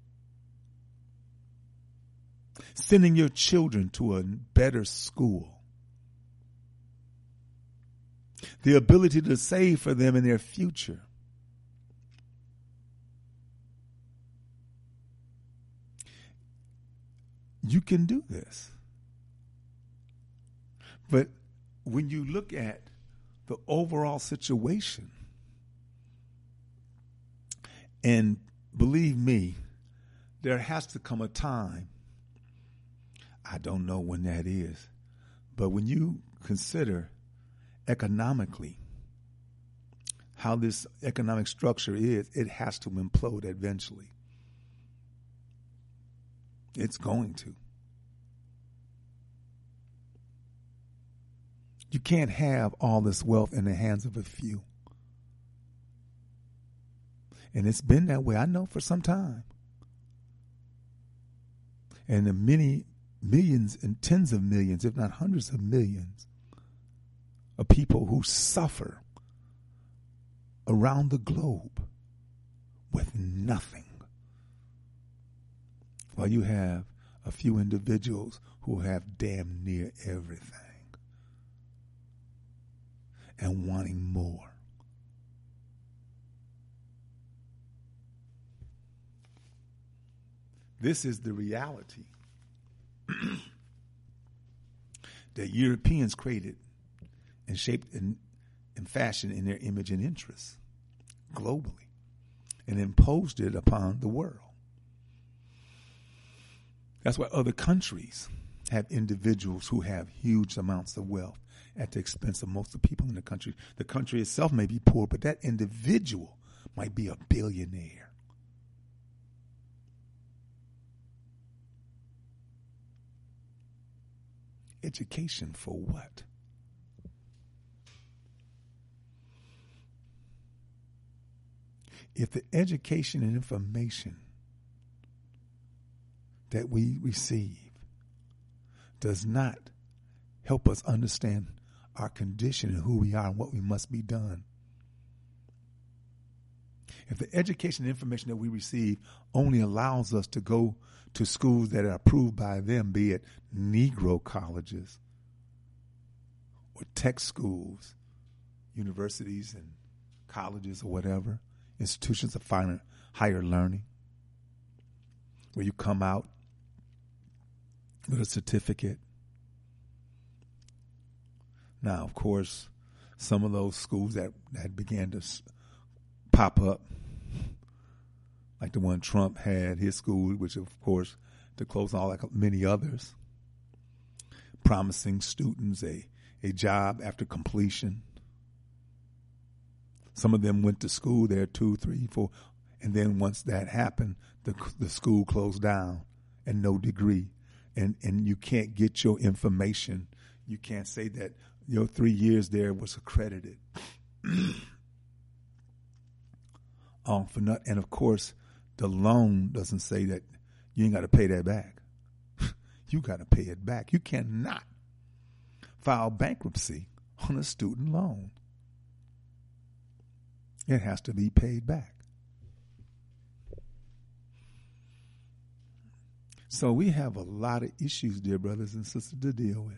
sending your children to a better school, the ability to save for them in their future. You can do this. But when you look at the overall situation, and believe me, there has to come a time, I don't know when that is, but when you consider economically how this economic structure is, it has to implode eventually. It's going to. You can't have all this wealth in the hands of a few. And it's been that way, I know, for some time. And the many millions and tens of millions, if not hundreds of millions, of people who suffer around the globe with nothing. While you have a few individuals who have damn near everything and wanting more. This is the reality that Europeans created and shaped and fashioned in their image and interests globally and imposed it upon the world. That's why other countries have individuals who have huge amounts of wealth at the expense of most of the people in the country. The country itself may be poor, but that individual might be a billionaire. Education for what? If the education and information that we receive does not help us understand our condition and who we are and what we must be done, if the education and information that we receive only allows us to go to schools that are approved by them, be it Negro colleges or tech schools, universities and colleges or whatever, institutions of higher learning, where you come out with a certificate. Now, of course, some of those schools that began to pop up, like the one Trump had, his school, which of course to close all like many others, promising students a job after completion. Some of them went to school there 2, 3, 4, and then once that happened, the school closed down and no degree. And you can't get your information. You can't say that your 3 years there was accredited. All for nothing. And of course, the loan doesn't say that you ain't got to pay that back. You got to pay it back. You cannot file bankruptcy on a student loan. It has to be paid back. So we have a lot of issues, dear brothers and sisters, to deal with.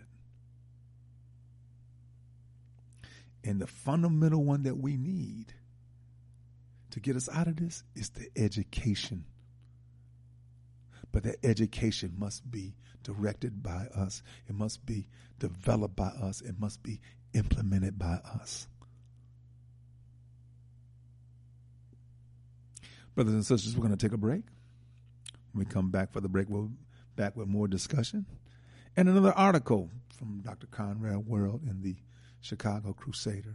And the fundamental one that we need to get us out of this is the education. But that education must be directed by us. It must be developed by us. It must be implemented by us. Brothers and sisters, we're going to take a break. When we come back for the break, we'll be back with more discussion and another article from Dr. Conrad World in the Chicago Crusader.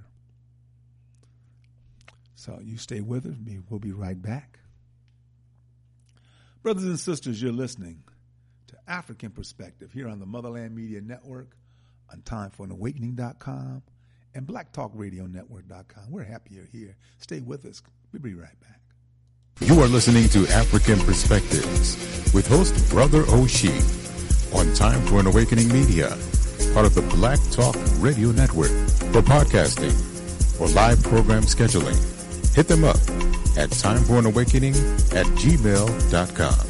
So you stay with us. We'll be right back. Brothers and sisters, you're listening to African Perspective here on the Motherland Media Network, on TimeForAnAwakening.com, and BlackTalkRadioNetwork.com. We're happy you're here. Stay with us. We'll be right back. You are listening to African Perspectives with host Brother O'Shea on Time for an Awakening Media, part of the Black Talk Radio Network. For podcasting or live program scheduling, hit them up at timeforanawakening@gmail.com.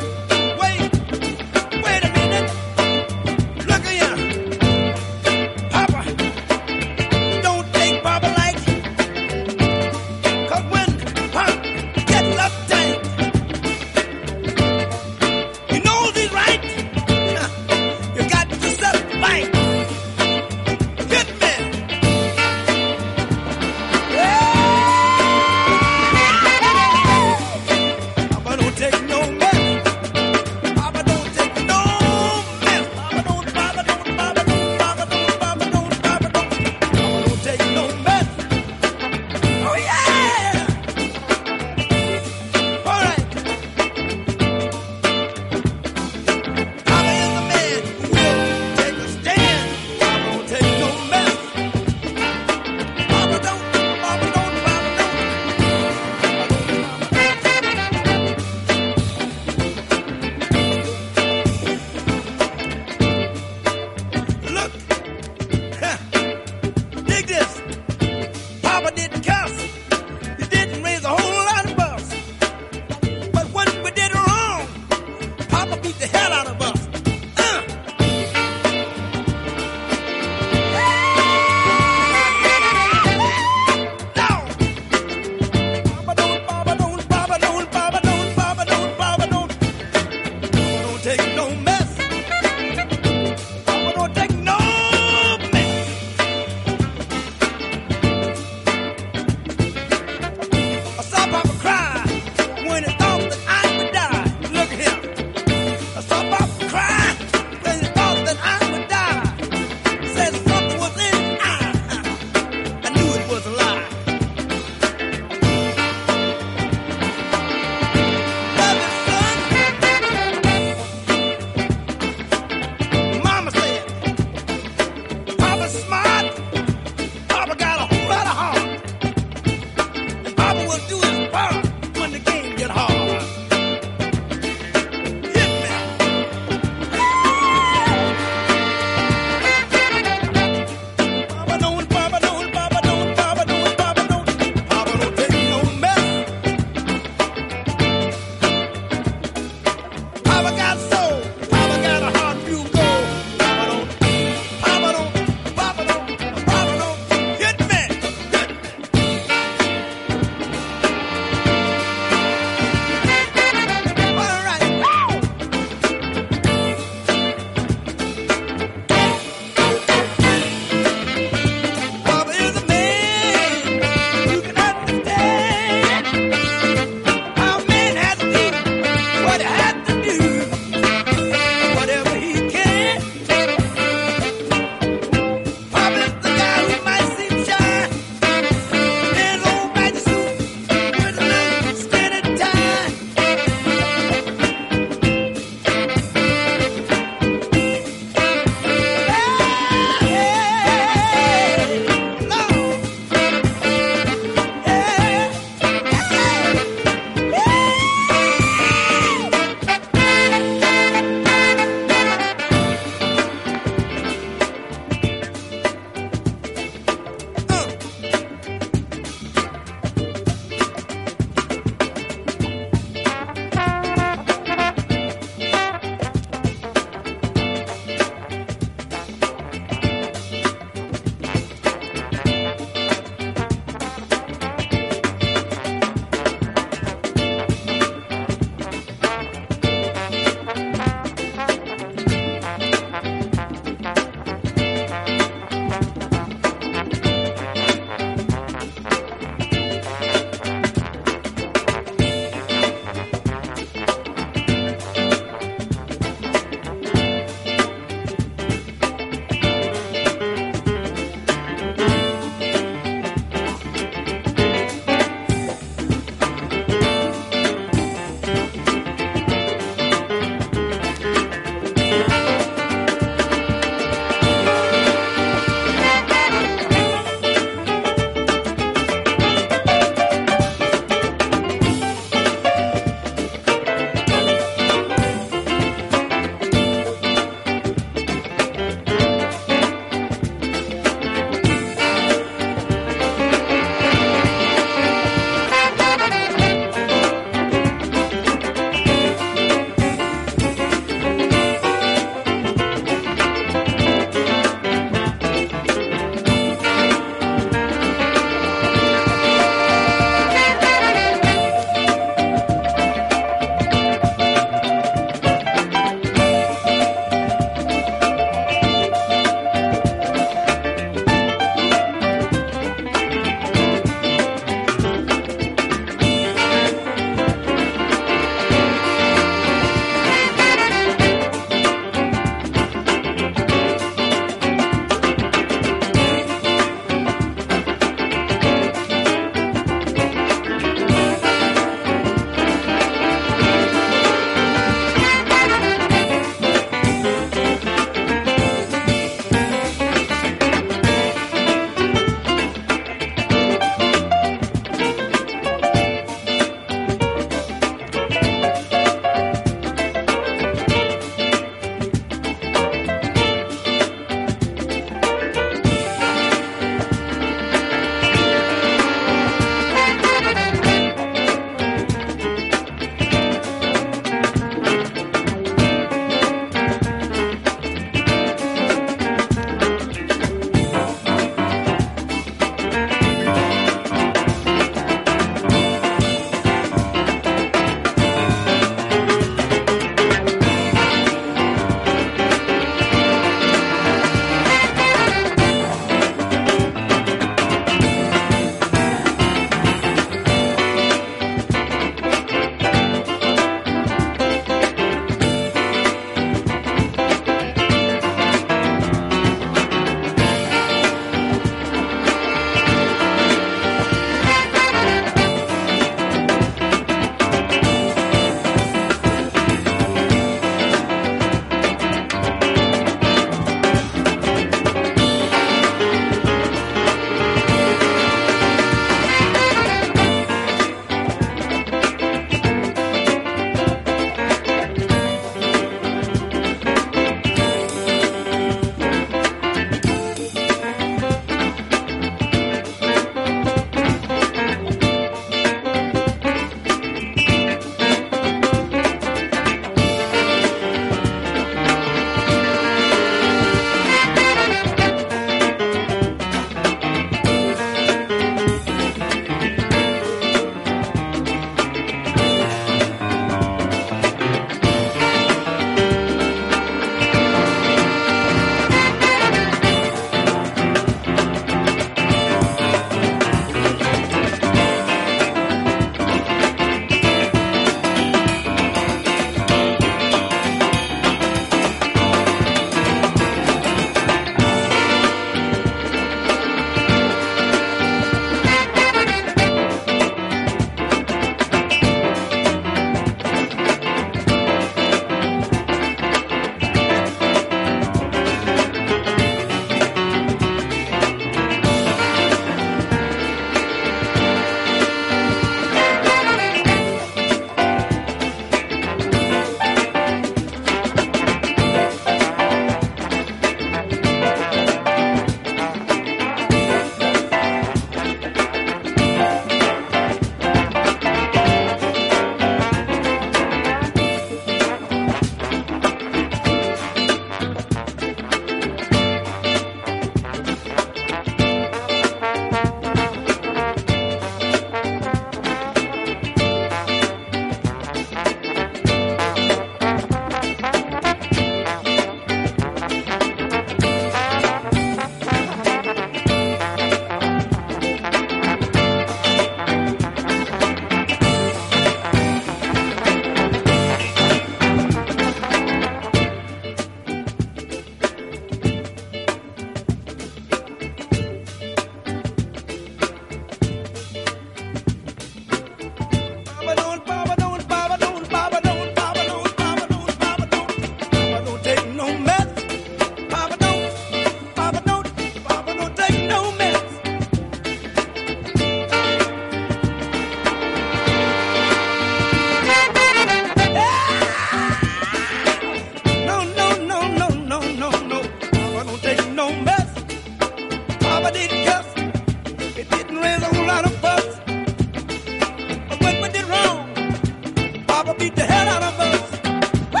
raised a whole lot of fuss. But when we did wrong, Papa beat the hell out of us. Woo!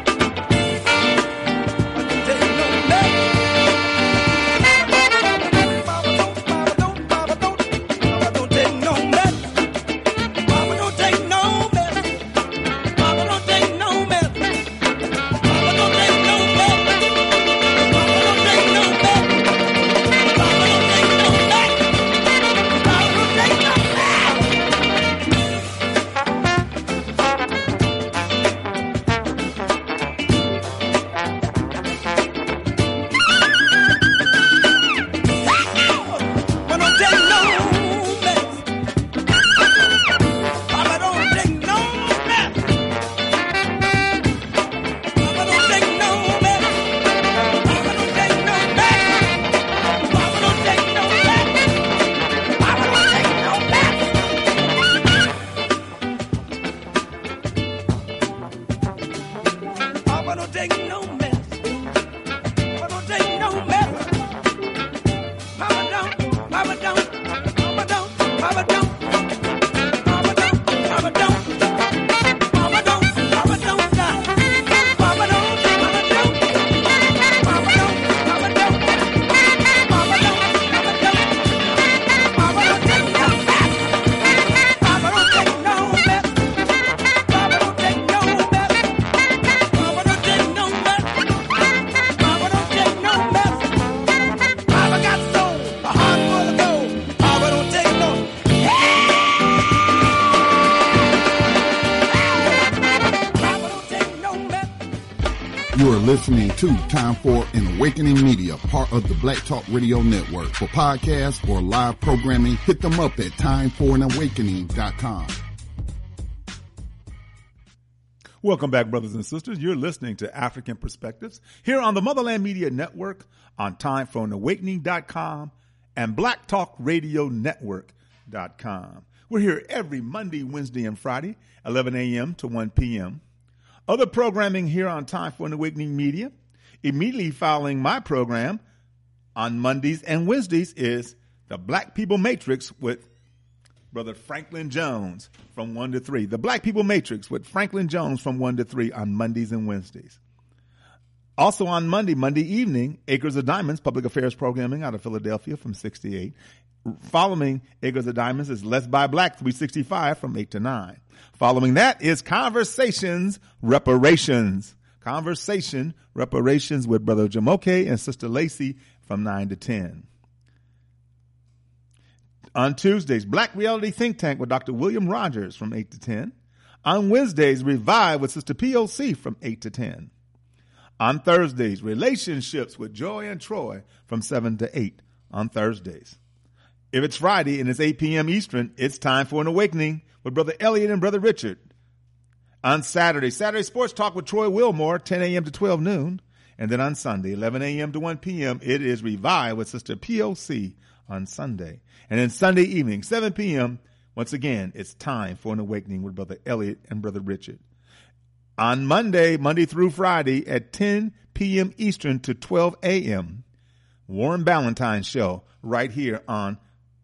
I can tell you no mess. Papa don't take no mess. Papa don't take no mess. Papa don't take no mess. Papa don't take no mess. Papa don't take no mess. Papa don't take no mess. Papa don't take no mess. Papa don't take no mess. Papa don't take no mess. Papa don't take no mess. Papa don't take no mess. Papa don't take no mess. Papa don't take no mess. Papa don't take no mess. Papa don't take no mess. Papa don't. Papa don't. Papa don't. Papa don't. Papa don't. Papa don't. Papa don't. Papa don't stop. Papa don't. Papa don't. Papa don't. Papa don't. Papa don't. Papa don't. Papa don't take no mess. Papa don't take no mess. Papa don't take no mess. Papa don't take no mess. Papa don't take no mess. Papa got soul, a heart full of gold. Papa don't take no. Papa don't take no mess. You are listening to Time for an Awakening Media, part of the Black Talk Radio Network. For podcasts or live programming, hit them up at timeforanawakening.com. Welcome back, brothers and sisters. You're listening to African Perspectives here on the Motherland Media Network on timeforanawakening.com and blacktalkradionetwork.com. We're here every Monday, Wednesday, and Friday, 11 a.m. to 1 p.m. Other programming here on Time for an Awakening Media, immediately following my program on Mondays and Wednesdays, is the Black People Matrix with Brother Franklin Jones from 1 to 3. The Black People Matrix with Franklin Jones from 1 to 3 on Mondays and Wednesdays. Also on Monday evening, Acres of Diamonds, public affairs programming out of Philadelphia from 6 to 8. Following Acres of Diamonds is Let's Buy Black 365 from 8 to 9. Following that is Conversations Reparations. Conversation Reparations with Brother Jamoke and Sister Lacey from 9 to 10. On Tuesdays, Black Reality Think Tank with Dr. William Rogers from 8 to 10. On Wednesdays, Revive with Sister POC from 8 to 10. On Thursdays, Relationships with Joy and Troy from 7 to 8 on Thursdays. If it's Friday and it's 8 p.m. Eastern, it's Time for an Awakening with Brother Elliot and Brother Richard. On Saturday Sports Talk with Troy Wilmore, 10 a.m. to 12 noon. And then on Sunday, 11 a.m. to 1 p.m., it is Revive with Sister POC on Sunday. And then Sunday evening, 7 p.m., once again, it's Time for an Awakening with Brother Elliot and Brother Richard. On Monday through Friday at 10 p.m. Eastern to 12 a.m., Warren Ballantyne Show right here on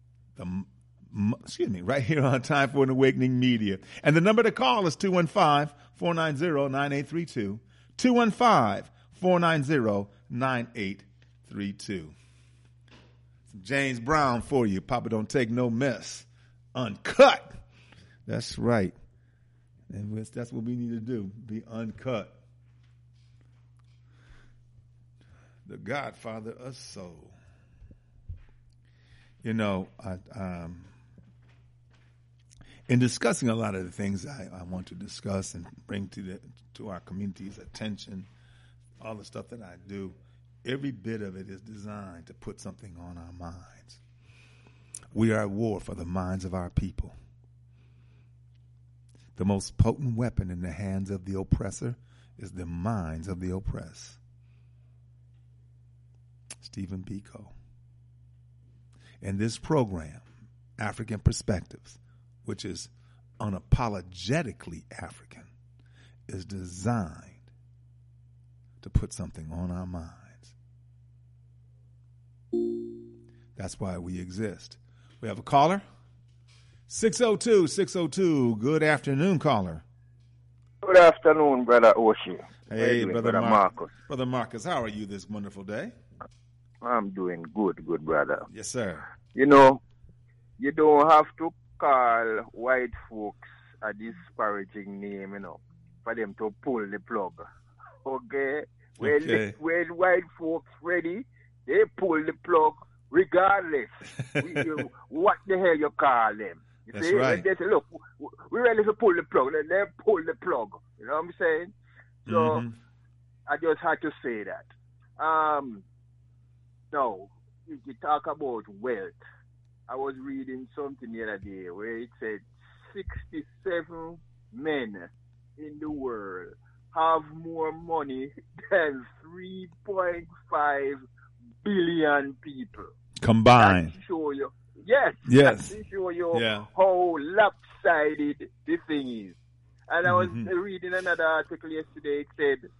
right here on Time for an Awakening Media. And the number to call is 215-490-9832. 215-490-9832. Some James Brown for you. Papa don't take no mess. Uncut. That's right. And that's what we need to do. Be uncut. The Godfather of Soul. You know, in discussing a lot of the things I want to discuss and bring to our community's attention, all the stuff that I do, every bit of it is designed to put something on our minds. We are at war for the minds of our people. The most potent weapon in the hands of the oppressor is the minds of the oppressed. Stephen Biko. And this program, African Perspectives, which is unapologetically African, is designed to put something on our minds. That's why we exist. We have a caller. 602. Good afternoon, caller. Good afternoon, Brother Oshie. Hey, Brother Marcus. Brother Marcus, how are you this wonderful day? I'm doing good, brother. Yes, sir. You know, you don't have to call white folks a disparaging name, for them to pull the plug. Okay? Okay. When white folks ready, they pull the plug regardless. What the hell you call them? You That's see? right. They say, look, we're ready to pull the plug. Then they pull the plug. You know what I'm saying? So, I just had to say that. Now, if you talk about wealth, I was reading something the other day where it said 67 men in the world have more money than 3.5 billion people. Combined. That show you, yes. Yes. That show you Yeah. how lopsided the thing is. And I was reading another article yesterday. It said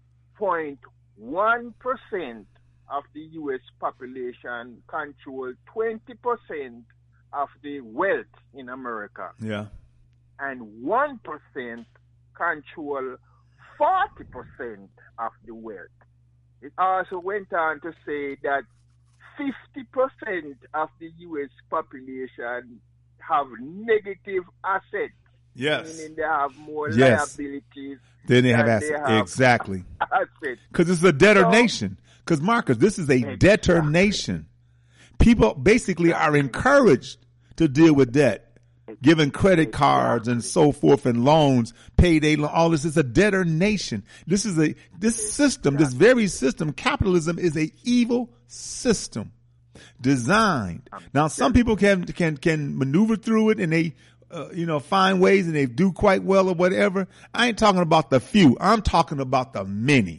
0.1% of the U.S. population control 20% of the wealth in America. Yeah. And 1% control 40% of the wealth. It also went on to say that 50% of the U.S. population have negative assets. Yes. Meaning they have more Yes. liabilities Then they have than assets. they have Exactly. assets. Because it's a debtor So- nation. Because, Marcus, this is a debtor nation. People basically are encouraged to deal with debt, giving credit cards and so forth and loans, payday loan. All this is a debtor nation. This very system, capitalism is a evil system designed. Now, some people can maneuver through it and they, find ways and they do quite well or whatever. I ain't talking about the few. I'm talking about the many.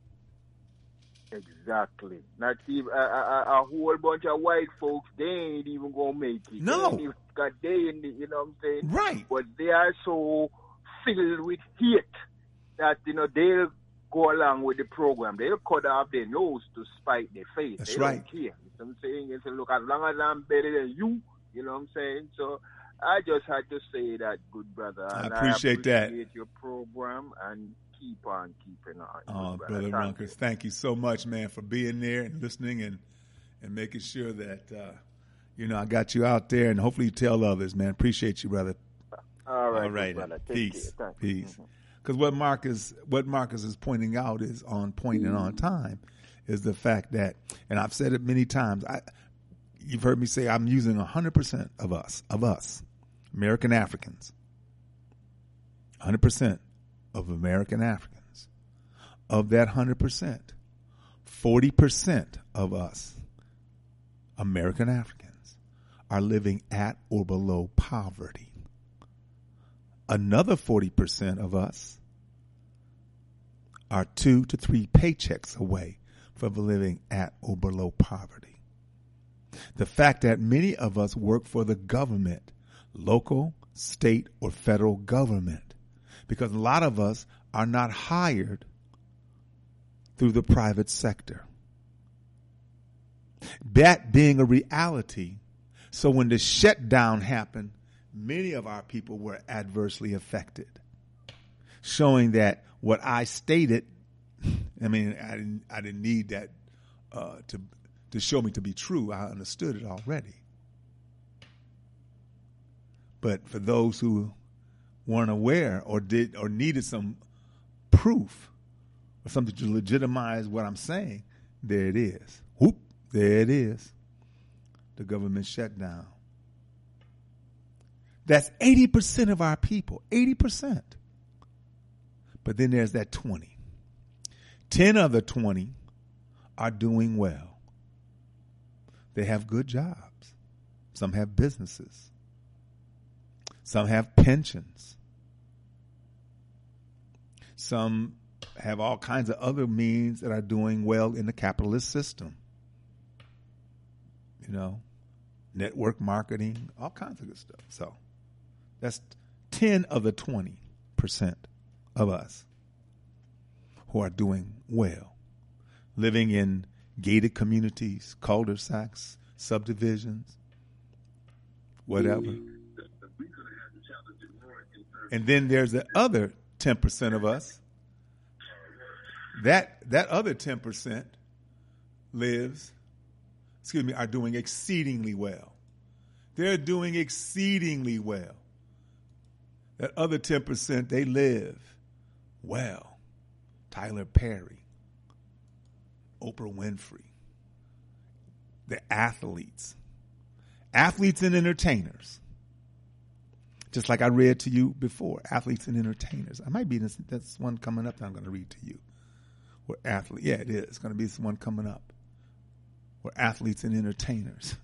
Exactly. Not even a whole bunch of white folks. They ain't even gonna make it. No. They ain't even got they in the, you know what I'm saying? Right. But they are so filled with hate that they'll go along with the program. They'll cut off their nose to spite their face. That's they right. Don't care. You know what I'm saying? They say, look, as long as I'm better than you know what I'm saying? So I just had to say that, good brother. I And appreciate that. I appreciate your program and keep on keeping on. Oh, good Brother Thank Runkers, thank you so much, man, for being there and listening and making sure that, I got you out there and hopefully you tell others, man. Appreciate you, brother. All right, All right. brother. Take Peace. care. Thanks. Peace. Because what Marcus is pointing out is on point and on time is the fact that, and I've said it many times, you've heard me say I'm using 100% of us, American Africans, 100% of American Africans. Of that 100%, 40% of us, American Africans, are living at or below poverty. Another 40% of us are 2 to 3 paychecks away from living at or below poverty. The fact that many of us work for the government, local, state, or federal government, because a lot of us are not hired through the private sector. That being a reality, so when the shutdown happened, many of our people were adversely affected, showing that what I stated, I didn't need that to show me to be true. I understood it already. But for those who weren't aware or needed some proof or something to legitimize what I'm saying, there it is. Whoop, there it is. The government shutdown. That's 80% of our people, 80%. But then there's that 20. 10 of the 20 are doing well. They have good jobs. Some have businesses. Some have pensions. Some have all kinds of other means that are doing well in the capitalist system. Network marketing, all kinds of good stuff. So that's 10 of the 20% of us who are doing well, living in gated communities, cul-de-sacs, subdivisions, whatever. And then there's the other 10% of us. That other 10% are doing exceedingly well. They're doing exceedingly well. That other 10%, they live well. Tyler Perry, Oprah Winfrey, the athletes and entertainers. Just like I read to you before, athletes and entertainers. I might be that's one coming up that I'm going to read to you. Where it is. It's going to be this one coming up. Where athletes and entertainers.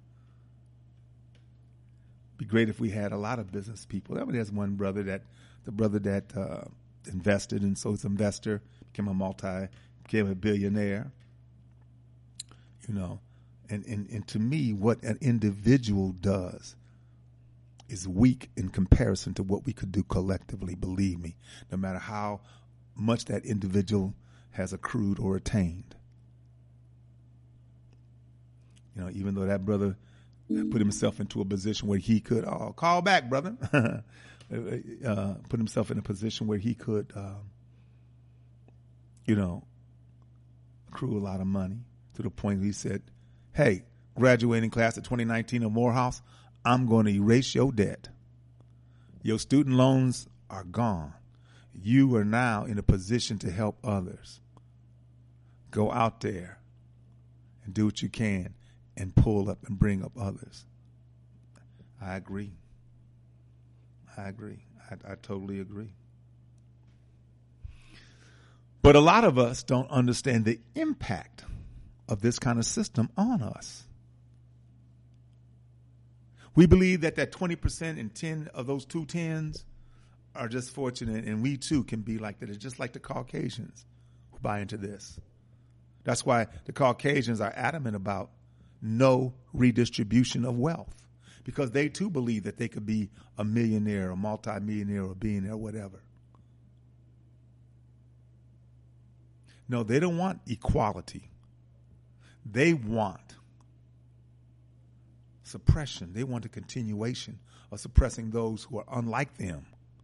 Be great if we had a lot of business people. There's one brother that invested, and so it's an investor, became a billionaire. You know, and to me, what an individual does is weak in comparison to what we could do collectively, believe me, no matter how much that individual has accrued or attained. You know, even though that brother put himself into a position where he could, call back, brother, put himself in a position where he could, accrue a lot of money to the point where he said, hey, graduating class of 2019 of Morehouse, I'm going to erase your debt. Your student loans are gone. You are now in a position to help others. Go out there and do what you can and pull up and bring up others. I agree. I totally agree. But a lot of us don't understand the impact of this kind of system on us. We believe that 20% and 10 of those 2 10s are just fortunate, and we too can be like that. It's just like the Caucasians who buy into this. That's why the Caucasians are adamant about no redistribution of wealth, because they too believe that they could be a millionaire, a multimillionaire, or a billionaire, whatever. No, they don't want equality. They want suppression. They want a continuation of suppressing those who are unlike them.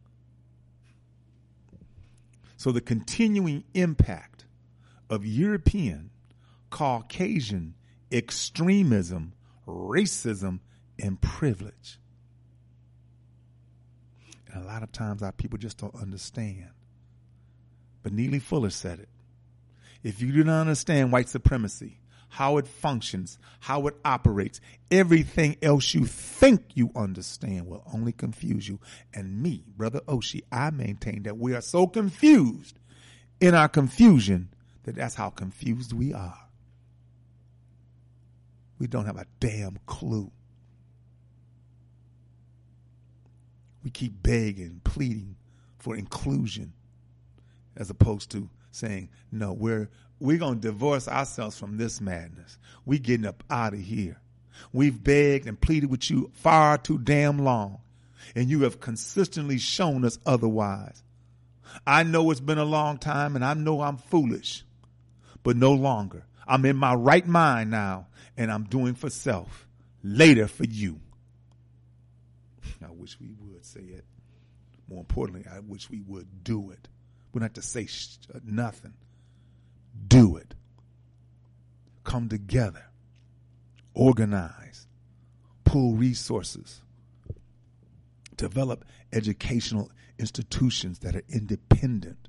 So the continuing impact of European, Caucasian extremism, racism, and privilege. And a lot of times our people just don't understand. But Neely Fuller said it. If you do not understand white supremacy, how it functions, how it operates, everything else you think you understand will only confuse you. And me, Brother Oshie, I maintain that we are so confused in our confusion that that's how confused we are. We don't have a damn clue. We keep begging, pleading for inclusion as opposed to saying, no, we're going to divorce ourselves from this madness. We getting up out of here. We've begged and pleaded with you far too damn long, and you have consistently shown us otherwise. I know it's been a long time, and I know I'm foolish, but no longer. I'm in my right mind now, and I'm doing for self, later for you. I wish we would say it. More importantly, I wish we would do it. We don't have to say nothing. Do it. Come together. Organize. Pull resources. Develop educational institutions that are independent.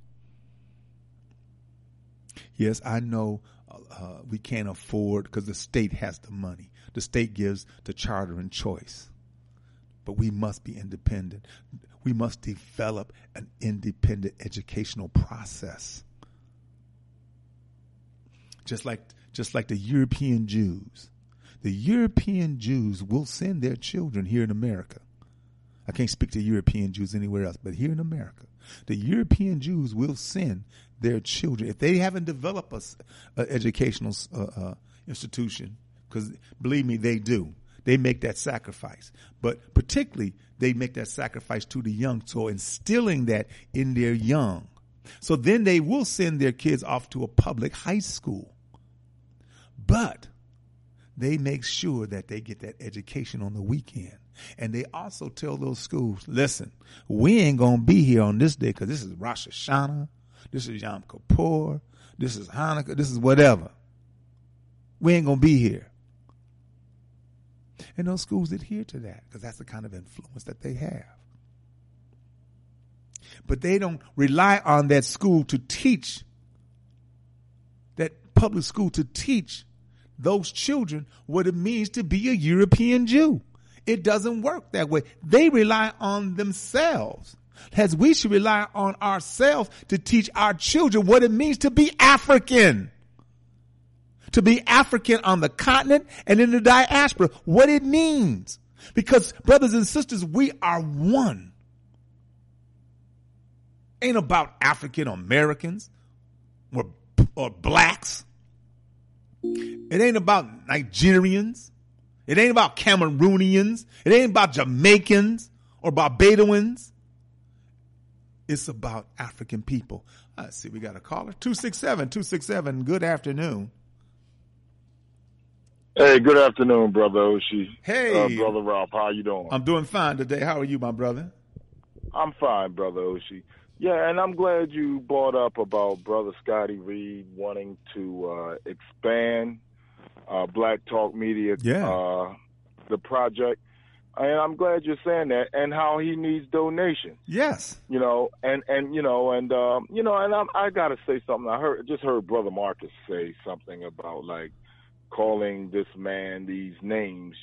Yes, I know we can't afford because the state has the money. The state gives the charter and choice. But we must be independent. We must develop an independent educational process. Just like the European Jews. The European Jews will send their children here in America. I can't speak to European Jews anywhere else, but here in America, the European Jews will send their children. If they haven't developed an educational institution, because believe me, they do. They make that sacrifice. But particularly, they make that sacrifice to the young. So instilling that in their young. So then they will send their kids off to a public high school. But they make sure that they get that education on the weekend. And they also tell those schools, listen, we ain't going to be here on this day because this is Rosh Hashanah, this is Yom Kippur, this is Hanukkah, this is whatever. We ain't going to be here. And those schools adhere to that because that's the kind of influence that they have. But they don't rely on that school to teach, that public school to teach those children what it means to be a European Jew. It doesn't work that way. They rely on themselves, as we should rely on ourselves to teach our children what it means to be African. To be African on the continent and in the diaspora, what it means. Because, brothers and sisters, we are one. Ain't about African Americans or blacks. It ain't about Nigerians. It ain't about Cameroonians. It ain't about Jamaicans or Barbadians. It's about African people. Let's see, we got a caller. 267. Good afternoon. Hey, good afternoon, Brother Oshie. Hey. Brother Ralph, how you doing? I'm doing fine today. How are you, my brother? I'm fine, Brother Oshie. Yeah, and I'm glad you brought up about Brother Scotty Reed wanting to expand Black Talk Media, the project. And I'm glad you're saying that, and how he needs donations. Yes. I gotta say something. I just heard Brother Marcus say something about like calling this man these names.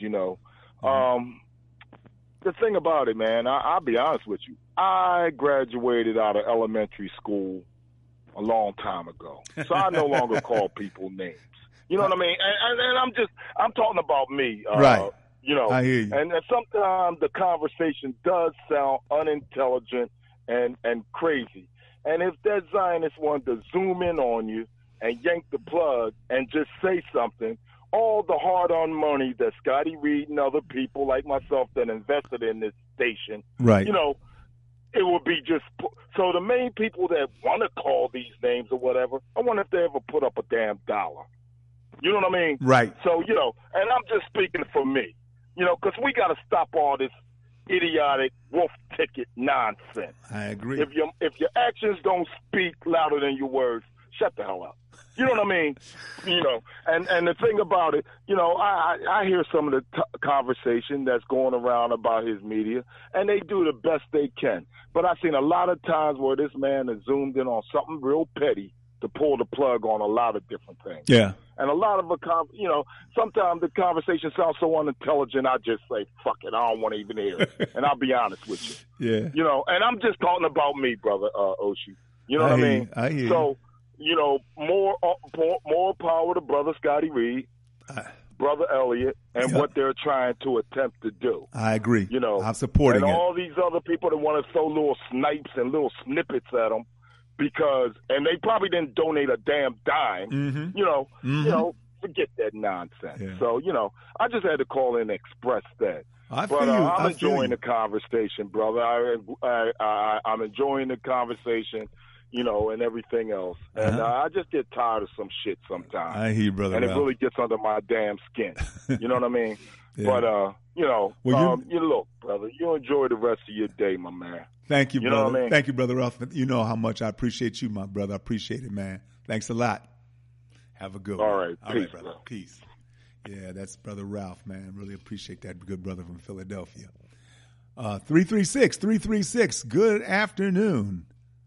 The thing about it, man, I'll be honest with you. I graduated out of elementary school a long time ago, so I no longer call people names. You know what I mean? And I'm talking about me. Right. I hear you. And sometimes the conversation does sound unintelligent and crazy. And if that Zionist wanted to zoom in on you and yank the plug and just say something, all the hard-earned money that Scotty Reed and other people like myself that invested in this station, right? It would be just so the main people that want to call these names or whatever, I wonder if they ever put up a damn dollar. You know what I mean? Right. So, and I'm just speaking for me, because we got to stop all this idiotic wolf ticket nonsense. I agree. If your actions don't speak louder than your words, shut the hell up. You know what I mean? And the thing about it, I hear some of the conversation that's going around about his media, and they do the best they can. But I've seen a lot of times where this man has zoomed in on something real petty to pull the plug on a lot of different things. Yeah. And a lot of sometimes the conversation sounds so unintelligent, I just say, fuck it, I don't want to even hear it. And I'll be honest with you. Yeah. And I'm just talking about me, Brother Oshie. You know what I mean? I hear so, more power to Brother Scotty Reed, Brother Elliott, and what they're trying to attempt to do. I agree. I'm supporting and it. And all these other people that want to throw little snipes and little snippets at them and they probably didn't donate a damn dime. Forget that nonsense. Yeah. So, I just had to call in and express that. I'm enjoying the conversation, brother. I'm enjoying the conversation. And everything else. And I just get tired of some shit sometimes. I hear you, brother. And it really gets under my damn skin. You know what I mean? Yeah. But, look, brother, you enjoy the rest of your day, my man. Thank you, brother. Know what I mean? Thank you, Brother Ralph. You know how much I appreciate you, my brother. I appreciate it, man. Thanks a lot. Have a good one. All right. Peace, brother. bro. Peace. Yeah, that's Brother Ralph, man. Really appreciate that good brother from Philadelphia. 336. Good afternoon.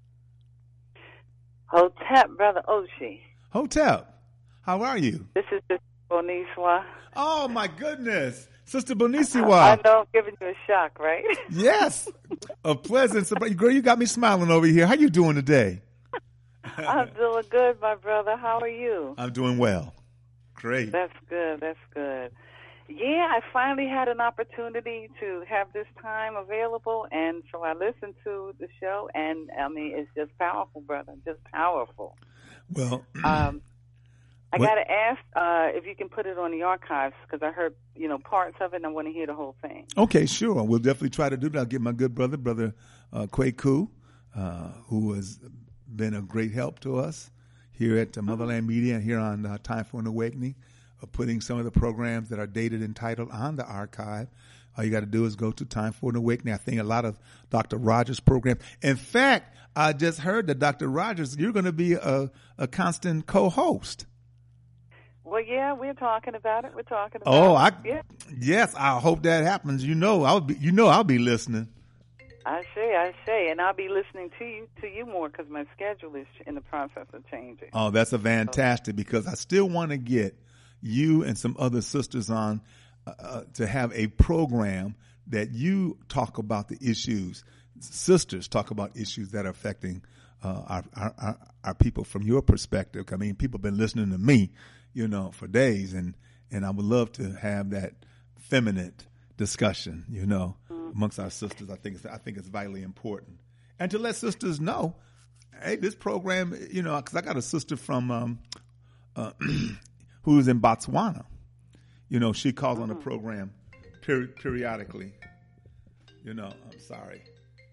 Hotep, Brother Oshie. Hotep, how are you? This is Sister Boniswa. Oh, my goodness. Sister Boniswa. I know I'm giving you a shock, right? Yes. A pleasant surprise. Girl, you got me smiling over here. How you doing today? I'm doing good, my brother. How are you? I'm doing well. Great. That's good. Yeah, I finally had an opportunity to have this time available, and so I listened to the show, and, it's just powerful, brother, just powerful. Well, I got to ask if you can put it on the archives, because I heard, parts of it, and I want to hear the whole thing. Okay, sure. We'll definitely try to do that. I'll get my good brother, Kwaku, who has been a great help to us here at Motherland Media and here on Time for an Awakening, putting some of the programs that are dated and titled on the archive. All you got to do is go to Time for an Awakening. I think a lot of Dr. Rogers' programs. In fact, I just heard that Dr. Rogers, you're going to be a constant co-host. Well, yeah, we're talking about it. Yes, I hope that happens. I'll be listening. I say, and I'll be listening to you more because my schedule is in the process of changing. Oh, that's fantastic because I still want to get you and some other sisters on to have a program that you talk about the issues. Sisters talk about issues that are affecting our people from your perspective. I mean, people have been listening to me, for days, and I would love to have that feminine discussion, amongst our sisters. I think it's vitally important, and to let sisters know, hey, this program, because I got a sister from who's in Botswana. She calls on the program periodically. I'm sorry.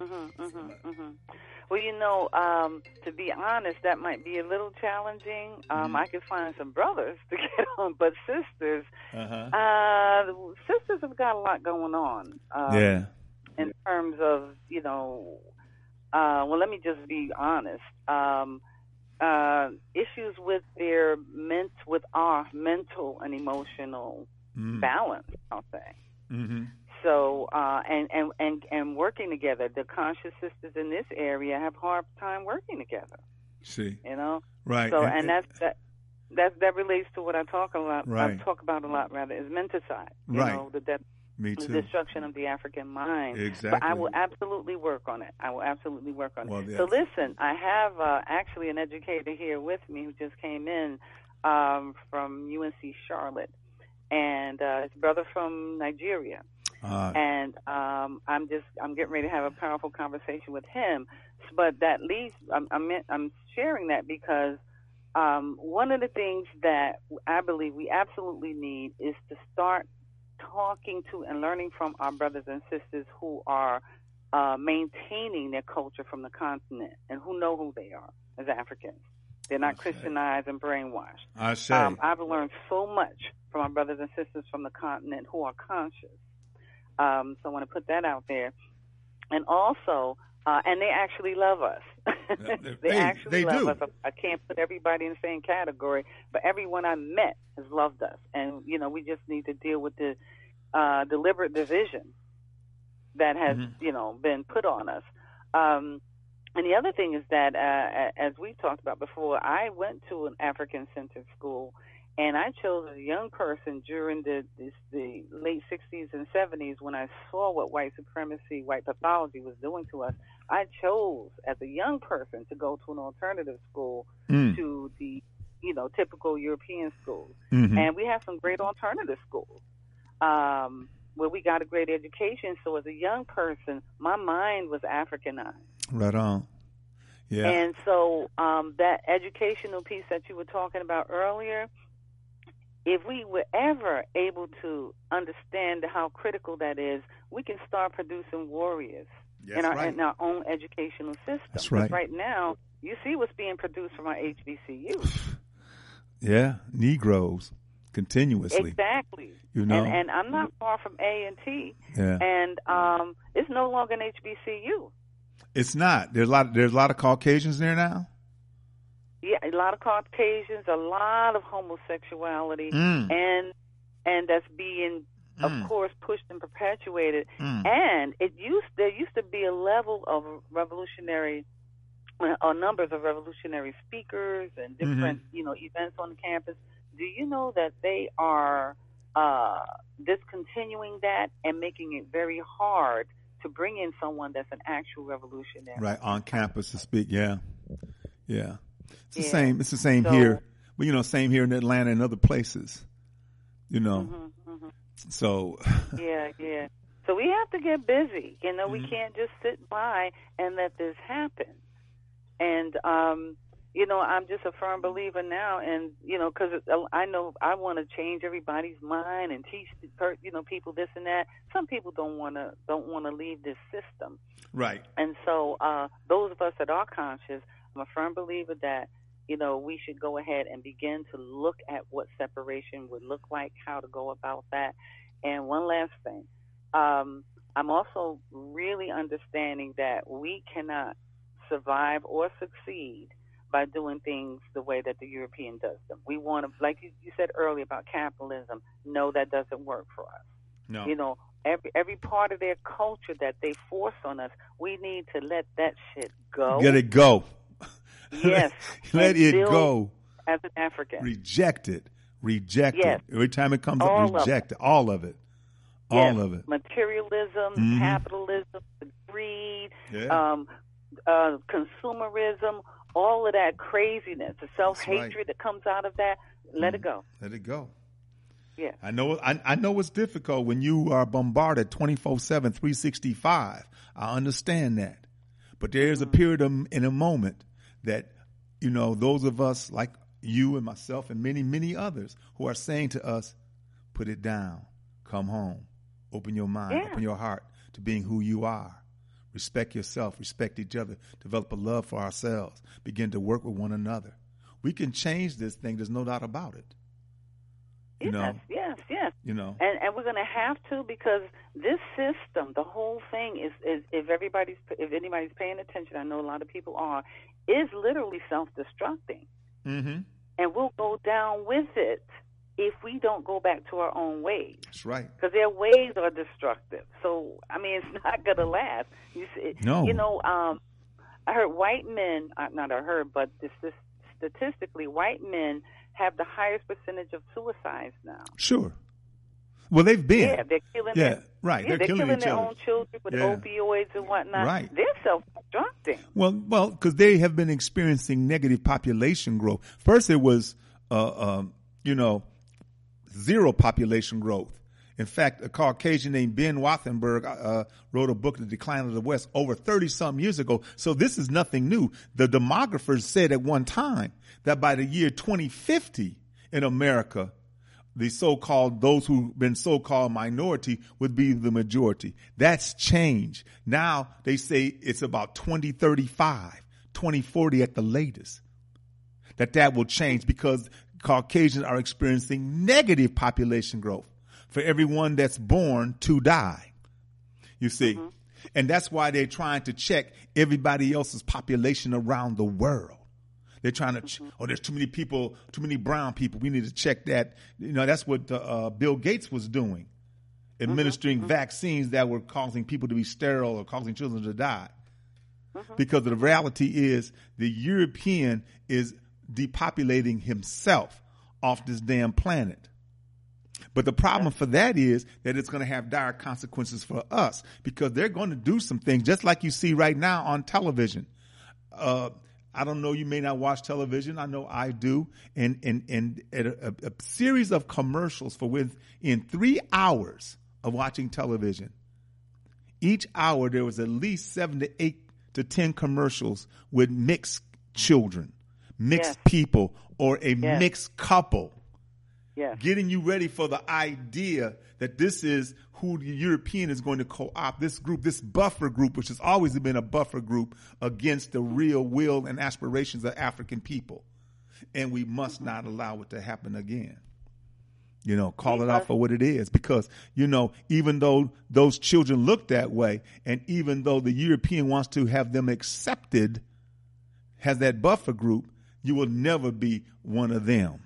Well, to be honest, that might be a little challenging. I could find some brothers to get on, but sisters, sisters have got a lot going on. In terms of, well, let me just be honest. Issues with with our mental and emotional balance, I'll say. Mm-hmm. So, and working together, the conscious sisters in this area have a hard time working together. See, right? So, and that relates to what I talk about. Right. I talk about a lot, rather, is menticide. Right. The destruction of the African mind. Exactly. But I will absolutely work on it. Well, yes. So listen, I have actually an educator here with me who just came in from UNC Charlotte, and his brother from Nigeria. And I'm getting ready to have a powerful conversation with him. But that leads, I'm sharing that because one of the things that I believe we absolutely need is to start talking to and learning from our brothers and sisters who are maintaining their culture from the continent and who know who they are as Africans. They're not Christianized and brainwashed. I've learned so much from our brothers and sisters from the continent who are conscious. So I want to put that out there. And also, and they actually love us. They actually love us. I can't put everybody in the same category, but everyone I met has loved us. And, we just need to deal with the deliberate division that has, been put on us. And the other thing is that, as we talked about before, I went to an African-centered school, and I chose as a young person during the late 60s and 70s when I saw what white supremacy, white pathology was doing to us. I chose as a young person to go to an alternative school to the, typical European schools. Mm-hmm. And we have some great alternative schools where we got a great education. So as a young person, my mind was Africanized. Right on. Yeah. And so that educational piece that you were talking about earlier, if we were ever able to understand how critical that is, we can start producing warriors in our own educational system. That's right. Because right now, you see what's being produced from our HBCUs. Yeah, Negroes, continuously. Exactly. And I'm not far from A&T. Yeah. And it's no longer an HBCU. It's not. There's a lot of Caucasians there now. Yeah, a lot of Caucasians, a lot of homosexuality, and that's being, of course, pushed and perpetuated. And there used to be a level of revolutionary, numbers of revolutionary speakers and different, events on the campus. Do you know that they are discontinuing that and making it very hard to bring in someone that's an actual revolutionary? Right, on campus to speak, yeah. It's the same. It's the same here. Well, same here in Atlanta and other places. So. Yeah. So we have to get busy. We can't just sit by and let this happen. And I'm just a firm believer now, and because I know I want to change everybody's mind and teach people this and that. Some people don't want to leave this system. Right. And so those of us that are conscious, I'm a firm believer that we should go ahead and begin to look at what separation would look like, how to go about that. And one last thing, I'm also really understanding that we cannot survive or succeed by doing things the way that the European does them. We want to, like you said earlier about capitalism, no, that doesn't work for us. No. You know, every part of their culture that they force on us, we need to let that shit go. Let it go. Yes. Let it go. As an African. Reject it. Reject Yes. it. Every time it comes All up, reject it. All of it. Yes. All of it. Materialism, capitalism, greed, Yeah. Consumerism, all of that craziness, the self-hatred right. that comes out of that, let it go. Let it go. Yeah. I know it's difficult when you are bombarded 24/7, 365. I understand that. But there's a period in a moment that, you know, those of us like you and myself and many, many others who are saying to us, put it down, come home, open your mind, open your heart to being who you are. Respect yourself, respect each other, develop a love for ourselves, begin to work with one another. We can change this thing. There's no doubt about it. You know? Yes. You know, and we're going to have to, because this system, the whole thing is if anybody's paying attention, I know a lot of people are, is literally self-destructing. Mm-hmm. And we'll go down with it if we don't go back to our own ways. That's right. Because their ways are destructive. So, I mean, it's not going to last. No. You know, I heard white men, but statistically, white men have the highest percentage of suicides now. Sure. Well, they've been. Yeah, they're killing right. They're killing each their other. own children with opioids and whatnot. Right. They're self-destructing. Well, because they have been experiencing negative population growth. First, it was, zero population growth. In fact, a Caucasian named Ben Wathenberg wrote a book, The Decline of the West, over 30-some years ago. So this is nothing new. The demographers said at one time that by the year 2050 in America, those who've been so-called minority would be the majority. That's changed. Now they say it's about 2035, 2040 at the latest. That will change because Caucasians are experiencing negative population growth. For everyone that's born to die, you see. Mm-hmm. And that's why they're trying to check everybody else's population around the world. They're trying to, there's too many people, too many brown people. We need to check that. You know, that's what Bill Gates was doing, administering vaccines that were causing people to be sterile or causing children to die. Because the reality is the European is depopulating himself off this damn planet. But the problem for that is that it's going to have dire consequences for us because they're going to do some things just like you see right now on television. I don't know, you may not watch television. I know I do. And a series of commercials in 3 hours of watching television, each hour there was at least 7 to 8 to 10 commercials with mixed children, mixed people, or a mixed couple. Yeah. Getting you ready for the idea that this is who the European is going to co-opt, this group, this buffer group, which has always been a buffer group against the real will and aspirations of African people. And we must not allow it to happen again. You know, call it out for what it is, because, you know, even though those children look that way, and even though the European wants to have them accepted as that buffer group, you will never be one of them.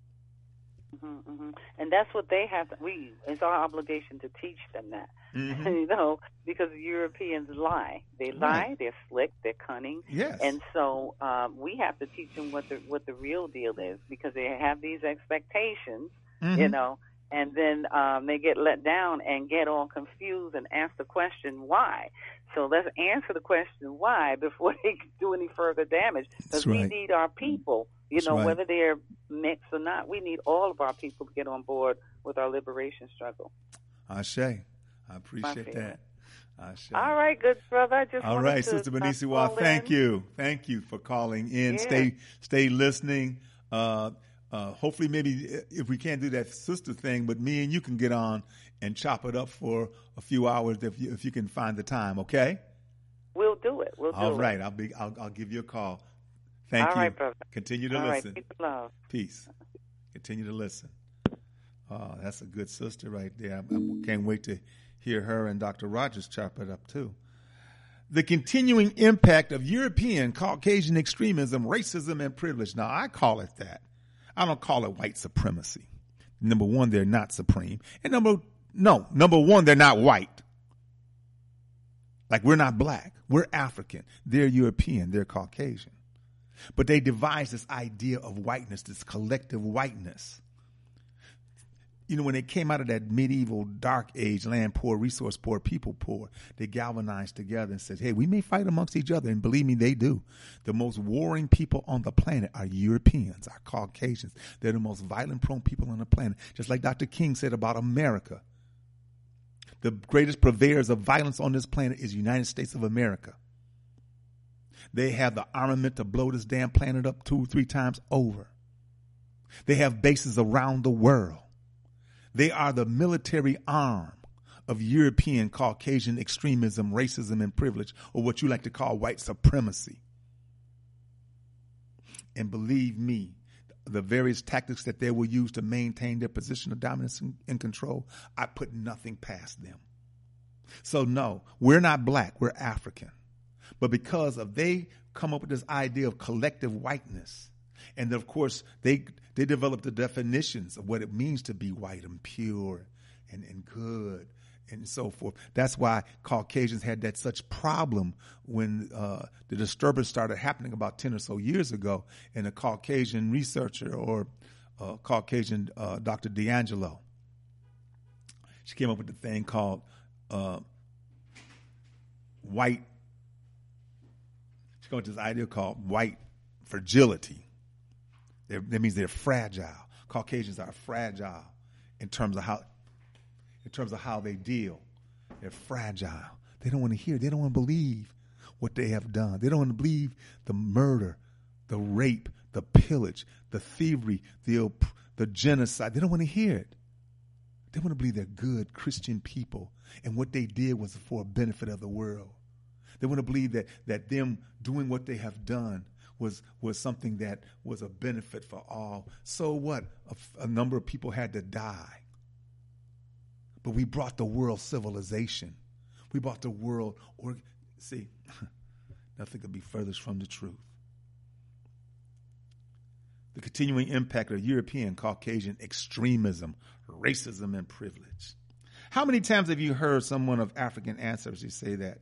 And that's what they have. It's our obligation to teach them that, you know, because Europeans lie. They lie. They're slick. They're cunning. Yes. And so we have to teach them what the real deal is, because they have these expectations, you know, and then they get let down and get all confused and ask the question why. So let's answer the question why before they do any further damage, because we need our people. You know, whether they're mixed or not, we need all of our people to get on board with our liberation struggle. Ashe. I appreciate that. Ashe. All right, good brother. All right, Sister Benisiwa, thank you. Thank you for calling in. Yeah. Stay listening. Hopefully, maybe if we can't do that sister thing, but me and you can get on and chop it up for a few hours if you can find the time. Okay. We'll do it. All right. I'll give you a call. Thank you. All right, brother. Continue to All listen. Right. Peace and love. Peace. Continue to listen. Oh, that's a good sister right there. I can't wait to hear her and Dr. Rogers chop it up too. The continuing impact of European Caucasian extremism, racism, and privilege. Now, I call it that. I don't call it white supremacy. Number one, they're not supreme. And number one, they're not white. Like, we're not black. We're African. They're European. They're Caucasian. But they devised this idea of whiteness, this collective whiteness. You know, when they came out of that medieval dark age, land poor, resource poor, people poor, they galvanized together and said, hey, we may fight amongst each other. And believe me, they do. The most warring people on the planet are Europeans, are Caucasians. They're the most violent prone people on the planet. Just like Dr. King said about America. The greatest purveyors of violence on this planet is the United States of America. They have the armament to blow this damn planet up 2 or 3 times over. They have bases around the world. They are the military arm of European Caucasian extremism, racism, and privilege, or what you like to call white supremacy. And believe me, the various tactics that they will use to maintain their position of dominance and control, I put nothing past them. So no, we're not black, we're African. But because of they come up with this idea of collective whiteness, and of course they developed the definitions of what it means to be white and pure and good and so forth. That's why Caucasians had that such problem when the disturbance started happening about 10 or so years ago, and a Caucasian researcher or Caucasian Dr. D'Angelo, she came up with the thing called white. She came up with this idea called white fragility. That means they're fragile. Caucasians are fragile in terms of how they deal. They're fragile. They don't want to hear. They don't want to believe what they have done. They don't want to believe the murder, the rape, the pillage, the thievery, the genocide. They don't want to hear it. They want to believe they're good Christian people, and what they did was for a benefit of the world. They want to believe that them doing what they have done was something that was a benefit for all. So what? A number of people had to die. But we brought the world civilization. We brought the world, see, nothing could be furthest from the truth. The continuing impact of European Caucasian extremism, racism, and privilege. How many times have you heard someone of African ancestry say that?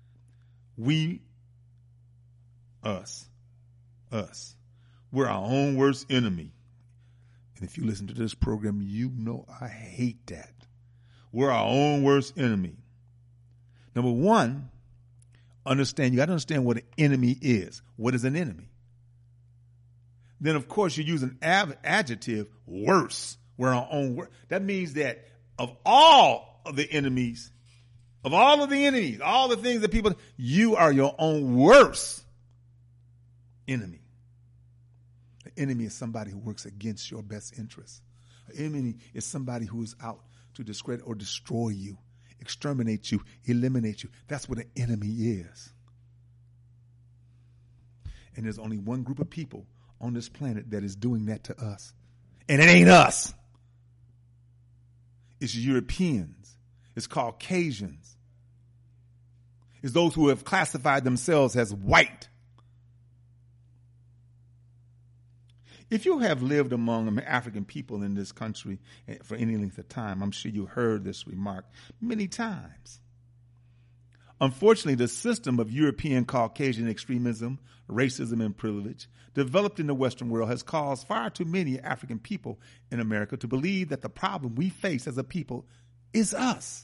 Us. We're our own worst enemy. And if you listen to this program, you know I hate that. We're our own worst enemy. Number one, you got to understand what an enemy is. What is an enemy? Then, of course, you use an adjective, worse. We're our own worst. That means that of all of the enemies, all the things that people, you are your own worst enemy. An enemy is somebody who works against your best interests. An enemy is somebody who is out to discredit or destroy you, exterminate you, eliminate you. That's what an enemy is. And there's only one group of people on this planet that is doing that to us. And it ain't us. It's Europeans. It's Caucasians. It's those who have classified themselves as white. If you have lived among African people in this country for any length of time, I'm sure you heard this remark many times. Unfortunately, the system of European Caucasian extremism, racism, and privilege developed in the Western world has caused far too many African people in America to believe that the problem we face as a people is us.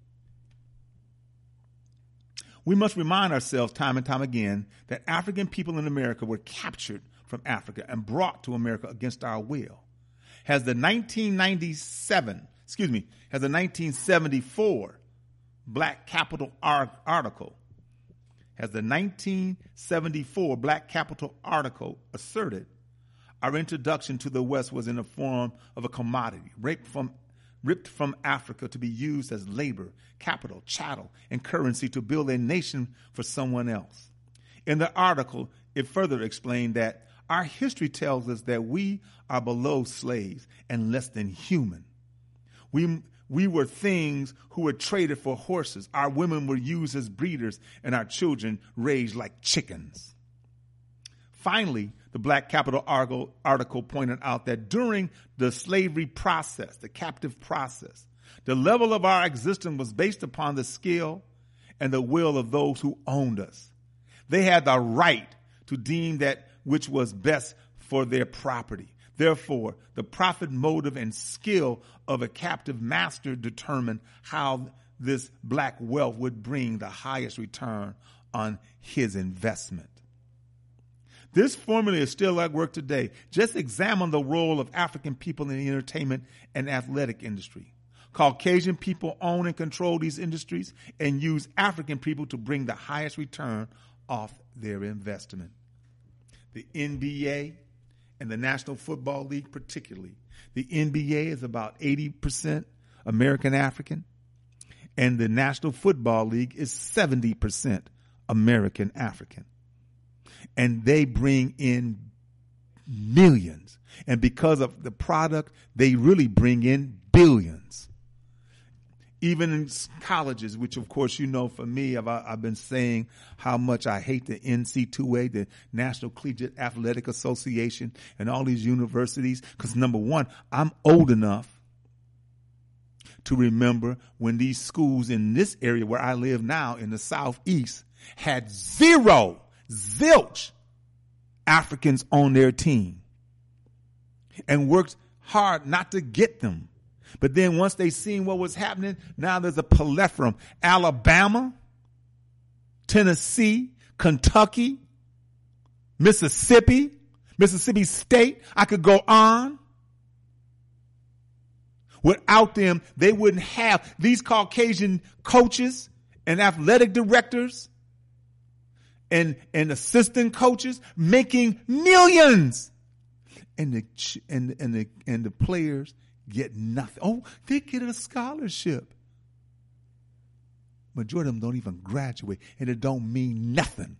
We must remind ourselves time and time again that African people in America were captured from Africa and brought to America against our will. Has the 1974 Black Capital article asserted our introduction to the West was in the form of a commodity ripped from Africa to be used as labor, capital, chattel, and currency to build a nation for someone else. In the article, it further explained that our history tells us that we are below slaves and less than human. We We were things who were traded for horses. Our women were used as breeders, and our children raised like chickens. Finally, the Black Capital article pointed out that during the slavery process, the captive process, the level of our existence was based upon the skill and the will of those who owned us. They had the right to deem that which was best for their property. Therefore, the profit motive and skill of a captive master determined how this black wealth would bring the highest return on his investment. This formula is still at work today. Just examine the role of African people in the entertainment and athletic industry. Caucasian people own and control these industries and use African people to bring the highest return off their investment. The NBA and the National Football League particularly. The NBA is about 80% American African, and the National Football League is 70% American African. And they bring in millions. And because of the product, they really bring in billions. Even in colleges, which of course, you know, for me, I've been saying how much I hate the NCAA, the National Collegiate Athletic Association, and all these universities. Because number one, I'm old enough to remember when these schools in this area where I live now in the Southeast had zilch Africans on their team and worked hard not to get them. But then once they seen what was happening, now there's a plethora. Alabama, Tennessee, Kentucky, Mississippi State. I could go on. Without them, they wouldn't have these Caucasian coaches and athletic directors and assistant coaches making millions. And the players get nothing. Oh, they get a scholarship. Majority of them don't even graduate, and it don't mean nothing.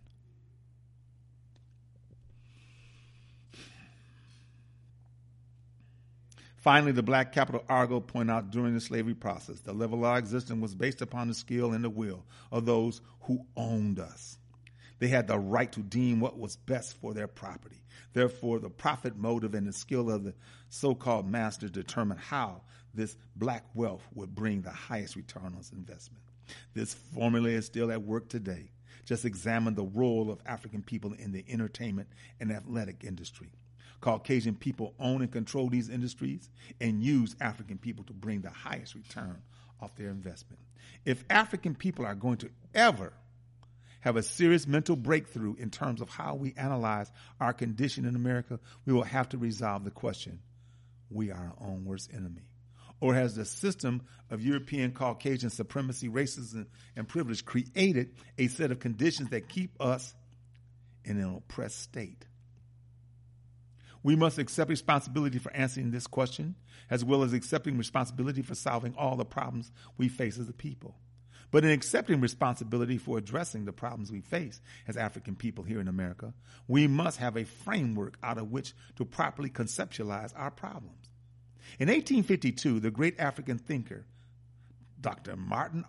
Finally, the Black Capital article pointed out during the slavery process, the level of our existence was based upon the skill and the will of those who owned us. They had the right to deem what was best for their property. Therefore, the profit motive and the skill of the so-called masters determined how this black wealth would bring the highest return on investment. This formula is still at work today. Just examine the role of African people in the entertainment and athletic industry. Caucasian people own and control these industries and use African people to bring the highest return off their investment. If African people are going to ever have a serious mental breakthrough in terms of how we analyze our condition in America, we will have to resolve the question, we are our own worst enemy. Or has the system of European Caucasian supremacy, racism, and privilege created a set of conditions that keep us in an oppressed state? We must accept responsibility for answering this question, as well as accepting responsibility for solving all the problems we face as a people. But in accepting responsibility for addressing the problems we face as African people here in America, we must have a framework out of which to properly conceptualize our problems. In 1852, the great African thinker, Dr. Martin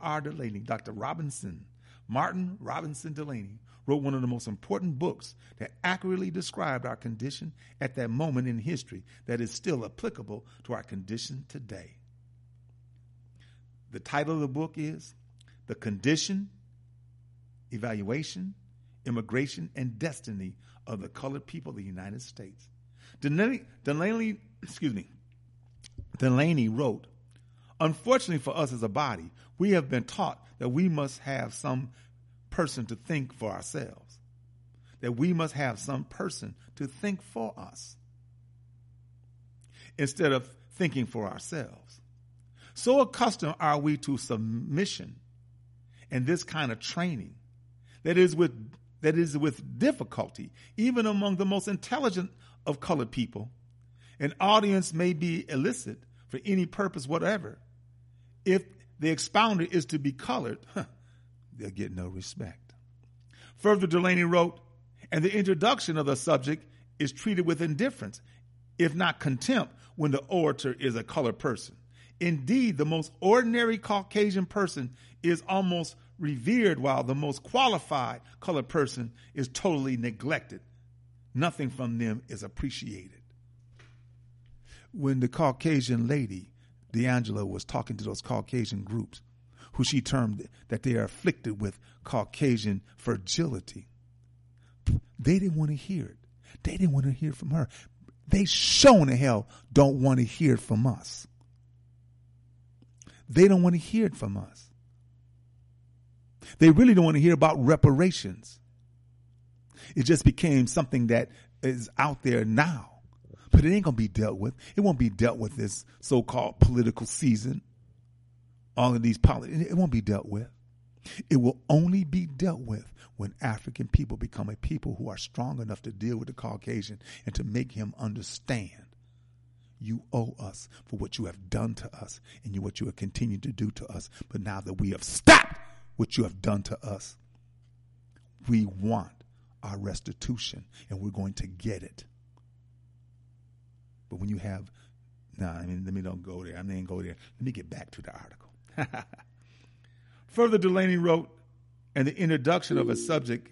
Robinson Delaney, wrote one of the most important books that accurately described our condition at that moment in history that is still applicable to our condition today. The title of the book is The Condition, Evaluation, Immigration, and Destiny of the Colored People of the United States. Delaney wrote, unfortunately for us as a body, we have been taught that we must have some person to think for ourselves, that we must have some person to think for us instead of thinking for ourselves. So accustomed are we to submission and this kind of training that is with difficulty, even among the most intelligent of colored people. An audience may be illicit for any purpose whatever. If the expounder is to be colored, they'll get no respect. Further, Delaney wrote, and the introduction of the subject is treated with indifference, if not contempt, when the orator is a colored person. Indeed, the most ordinary Caucasian person is almost revered, while the most qualified colored person is totally neglected. Nothing from them is appreciated. When the Caucasian lady, D'Angelo, was talking to those Caucasian groups, who she termed that they are afflicted with Caucasian fragility, they didn't want to hear it. They didn't want to hear from her. They sure in the hell don't want to hear it from us. They don't want to hear it from us. They really don't want to hear about reparations. It just became something that is out there now. But it ain't going to be dealt with. It won't be dealt with this so-called political season. All of these politics, it won't be dealt with. It will only be dealt with when African people become a people who are strong enough to deal with the Caucasian and to make him understand you owe us for what you have done to us and what you have continued to do to us. But now that we have stopped what you have done to us, we want our restitution and we're going to get it. But when you have, let me don't go there. I didn't go there. Let me get back to the article. Further, Delaney wrote, and the introduction of a subject,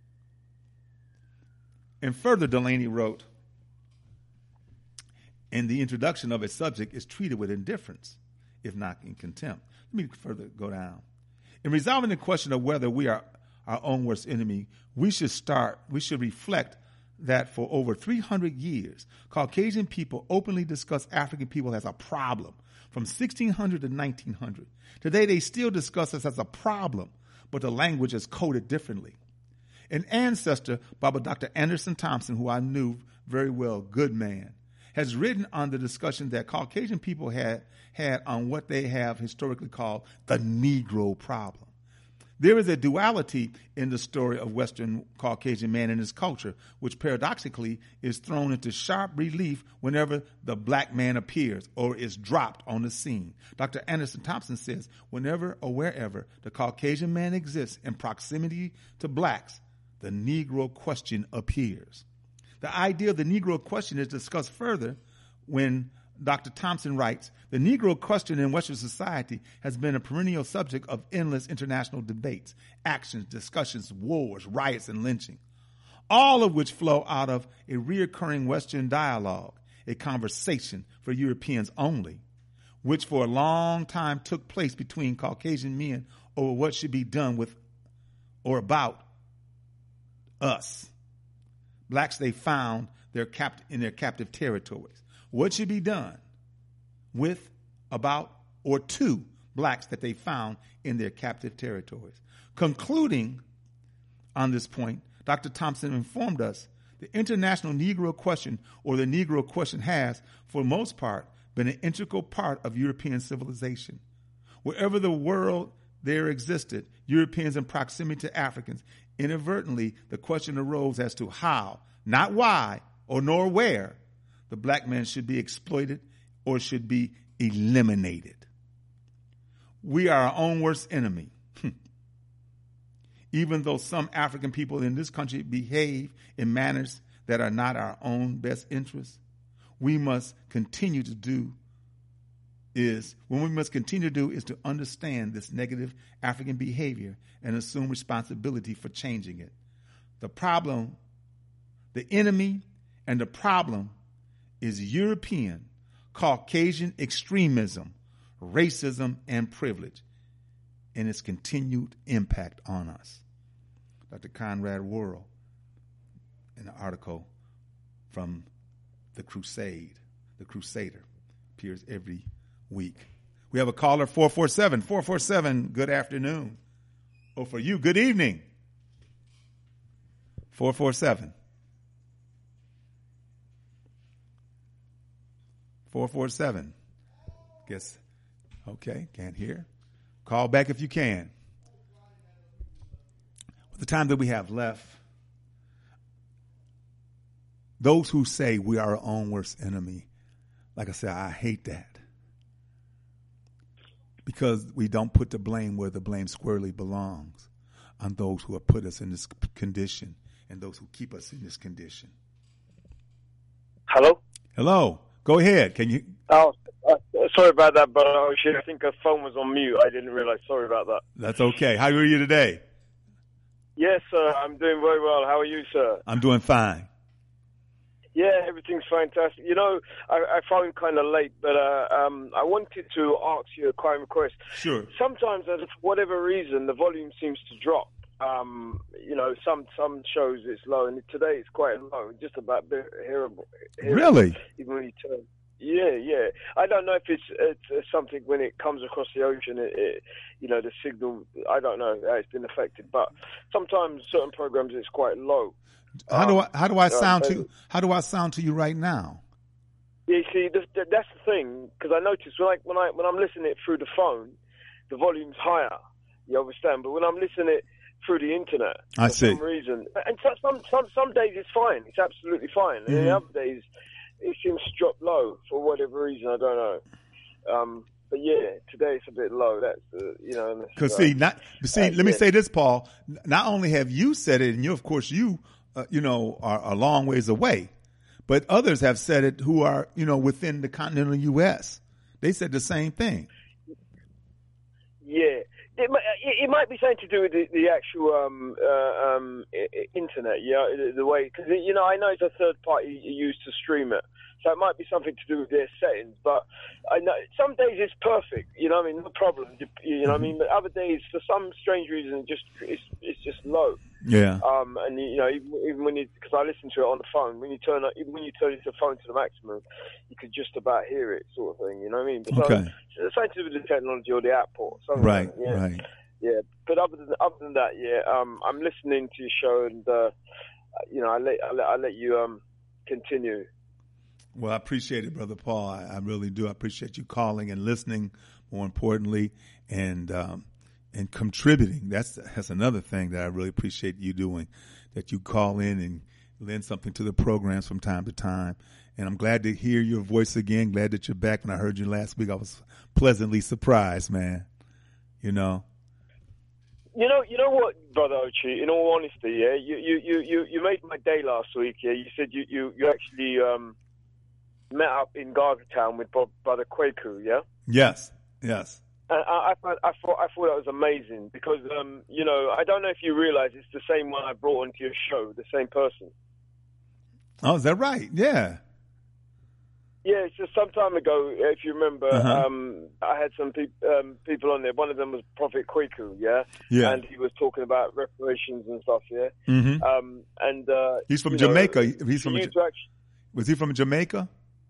and the introduction of a subject is treated with indifference, if not in contempt. Let me further go down. In resolving the question of whether we are our own worst enemy, we should reflect that for over 300 years, Caucasian people openly discuss African people as a problem, from 1600 to 1900. Today, they still discuss us as a problem, but the language is coded differently. An ancestor, Dr. Anderson Thompson, who I knew very well, good man, has written on the discussion that Caucasian people had on what they have historically called the Negro problem. There is a duality in the story of Western Caucasian man and his culture, which paradoxically is thrown into sharp relief whenever the black man appears or is dropped on the scene. Dr. Anderson Thompson says, whenever or wherever the Caucasian man exists in proximity to blacks, the Negro question appears. The idea of the Negro question is discussed further when Dr. Thompson writes, the Negro question in Western society has been a perennial subject of endless international debates, actions, discussions, wars, riots, and lynching, all of which flow out of a reoccurring Western dialogue, a conversation for Europeans only, which for a long time took place between Caucasian men over what should be done with or about us. Blacks they found in their captive territories. What should be done with, about, or to blacks that they found in their captive territories. Concluding on this point, Dr. Thompson informed us the international Negro question, or the Negro question, has, for the most part, been an integral part of European civilization. Wherever the world there existed, Europeans in proximity to Africans, inadvertently the question arose as to how, not why, or nor where, the black man should be exploited or should be eliminated. We are our own worst enemy. Even though some African people in this country behave in manners that are not our own best interests, we must continue to do is to understand this negative African behavior and assume responsibility for changing it. The problem, the enemy, and the problem is European, Caucasian extremism, racism, and privilege, and its continued impact on us. Dr. Conrad Worrell, in an article from The Crusader, appears every week. We have a caller, 447. 447, good afternoon. Or for you, good evening. 447. 447. Guess, okay, can't hear. Call back if you can. With the time that we have left, those who say we are our own worst enemy, like I said, I hate that. Because we don't put the blame where the blame squarely belongs, on those who have put us in this condition and those who keep us in this condition. Hello? Hello. Go ahead. Can you? Sorry about that, but I think her phone was on mute. I didn't realize. Sorry about that. That's okay. How are you today? Yes, sir. I'm doing very well. How are you, sir? I'm doing fine. Yeah, everything's fantastic. You know, I phoned kind of late, but I wanted to ask you a quiet request. Sure. Sometimes, for whatever reason, the volume seems to drop. You know, some shows it's low, and today it's quite low, just about hearable. Really? Even when you turn. Yeah. I don't know if it's something when it comes across the ocean, you know, the signal, I don't know how it's been affected, but sometimes certain programs it's quite low. How do I sound to you right now? Yeah, see, that's the thing, because I noticed when I'm listening it through the phone, the volume's higher. You understand? But when I'm listening it through the internet, for some reason, and some days it's fine, it's absolutely fine, and the other days it seems to drop low for whatever reason. I don't know. But yeah, today it's a bit low. That's you know. Because let me say this, Paul. Not only have you said it, and you, of course, you know, are a long ways away, but others have said it who are, you know, within the continental U.S. They said the same thing. Yeah. It might be something to do with the actual internet, the way, because, you know, I know it's a third party used to stream it, so it might be something to do with their settings, but I know some days it's perfect, you know what I mean, no problem, you know what I mean, but other days, for some strange reason, it's just low. Yeah. And, you know, even when because I listen to it on the phone, when you turn the phone to the maximum, you could just about hear it, sort of thing, you know what I mean? But okay. So it's something to do with the technology or the app or something. Right, like that, yeah. right. Yeah, but other than that, yeah, I'm listening to your show, and you know, I'll let you continue. Well, I appreciate it, Brother Paul. I really do. I appreciate you calling and listening, more importantly, and contributing. That's another thing that I really appreciate you doing, that you call in and lend something to the programs from time to time. And I'm glad to hear your voice again. Glad that you're back. When I heard you last week, I was pleasantly surprised, man. You know. You know what, Brother Ochi, in all honesty, yeah, you made my day last week, yeah. You said you actually met up in Garveytown with Brother Kwaku, yeah? Yes. And I thought that was amazing because, you know, I don't know if you realize it's the same one I brought onto your show, the same person. Oh, is that right? Yeah. Yeah, it's just some time ago, if you remember, I had some people on there. One of them was Prophet Kwaku, yeah? Yeah. And he was talking about reparations and stuff, yeah? Mm-hmm. And he's from Jamaica. Was he from Jamaica?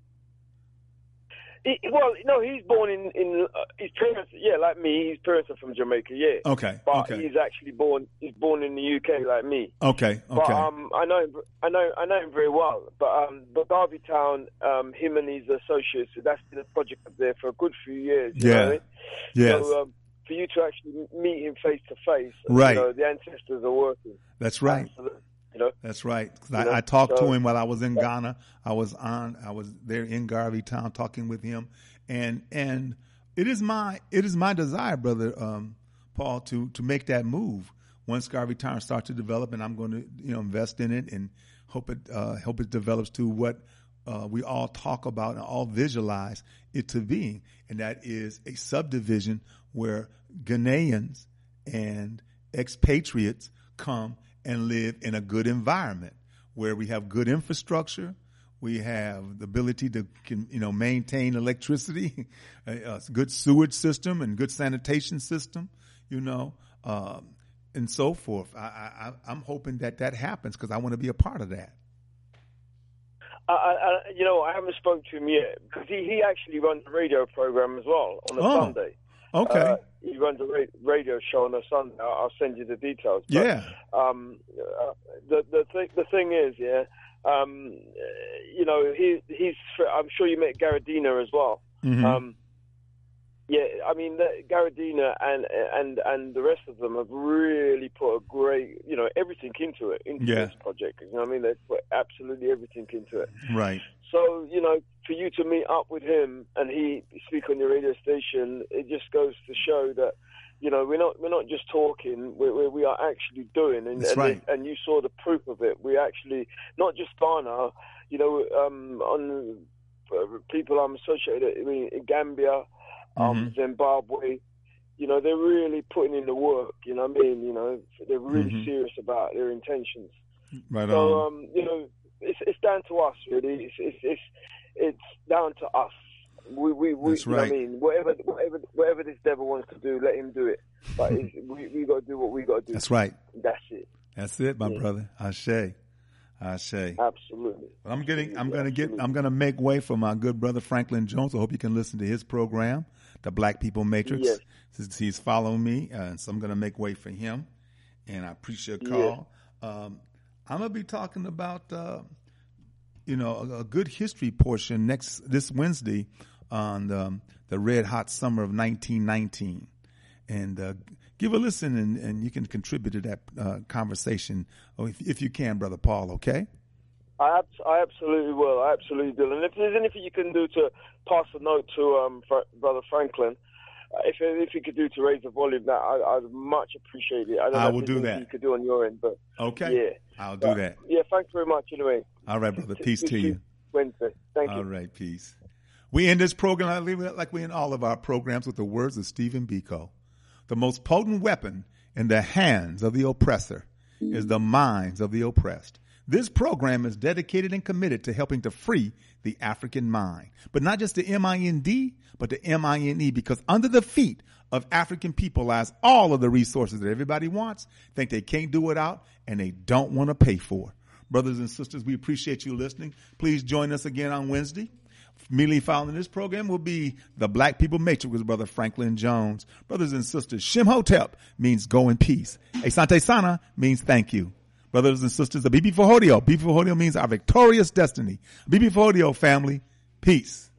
Well, no, he's born in his parents, yeah, like me. His parents are from Jamaica, yeah. Okay. But he's actually born in the UK, like me. Okay. But I know him very well. But Garveytown, him and his associates, that's been a project up there for a good few years. You know what I mean? Yes. So for you to actually meet him face to face, right? You know, the ancestors are working. That's right. Absolutely. You know? That's right. I talked to him while I was in Ghana. I was there in Garveytown talking with him, and it is my desire, Brother Paul, to make that move once Garveytown starts to develop, and I'm going to invest in it and hope it develops to what we all talk about and all visualize it to being, and that is a subdivision where Ghanaians and expatriates come and live in a good environment where we have good infrastructure, we have the ability to maintain electricity, a good sewage system and good sanitation system, and so forth. I'm hoping that happens because I want to be a part of that. I haven't spoken to him yet because he actually runs a radio program as well on a Sunday. Okay. He runs a radio show on a Sunday. I'll send you the details. But, yeah. The thing is, yeah, he's. I'm sure you met Garadina as well. Mm-hmm. Yeah, I mean, Garadina and the rest of them have really put a great, everything into this project. You know what I mean? They put absolutely everything into it. Right. So, for you to meet up with him and he speak on your radio station, it just goes to show that, we're not just talking, we are actually doing. And, That's right. And you saw the proof of it. We actually, not just Ghana, on people I'm associated. I mean, in Gambia, Zimbabwe. You know, they're really putting in the work. You know what I mean? You know, they're really serious about their intentions. Right so, on. you know, it's down to us, really. It's down to us. We That's you know right. what I mean? Whatever this devil wants to do, let him do it. But we got to do what we got to do. That's right. That's it. That's it, my brother. Ashe. Absolutely. But I'm gonna make way for my good brother Franklin Jones. I hope you can listen to his program, The Black People Matrix. Yes. Since he's following me, so I'm gonna make way for him. And I appreciate your call. Yeah. I'm gonna be talking about a good history portion this Wednesday on the red hot summer of 1919, and give a listen and you can contribute to that conversation if you can, Brother Paul. Okay. I absolutely will. I absolutely do. And if there's anything you can do to pass a note to Brother Franklin, if you could do to raise the volume, that I'd much appreciate it. I will do that. You could do on your end, but okay, yeah, I'll do that. Yeah, thanks very much. Anyway, all right, brother. Peace to you. Wednesday. Thank you. All right, peace. We end this program like we end all of our programs with the words of Stephen Biko. The most potent weapon in the hands of the oppressor is the minds of the oppressed. This program is dedicated and committed to helping to free the African mind, but not just the M-I-N-D, but the M-I-N-E, because under the feet of African people lies all of the resources that everybody wants, think they can't do without, and they don't want to pay for. Brothers and sisters, we appreciate you listening. Please join us again on Wednesday. Immediately following this program will be the Black People Matrix with Brother Franklin Jones. Brothers and sisters, Shimhotep means go in peace. Asante Sana means thank you. Brothers and sisters, the Bibi Fahodio. Bibi Fahodio means our victorious destiny. Bibi Fahodio family, peace.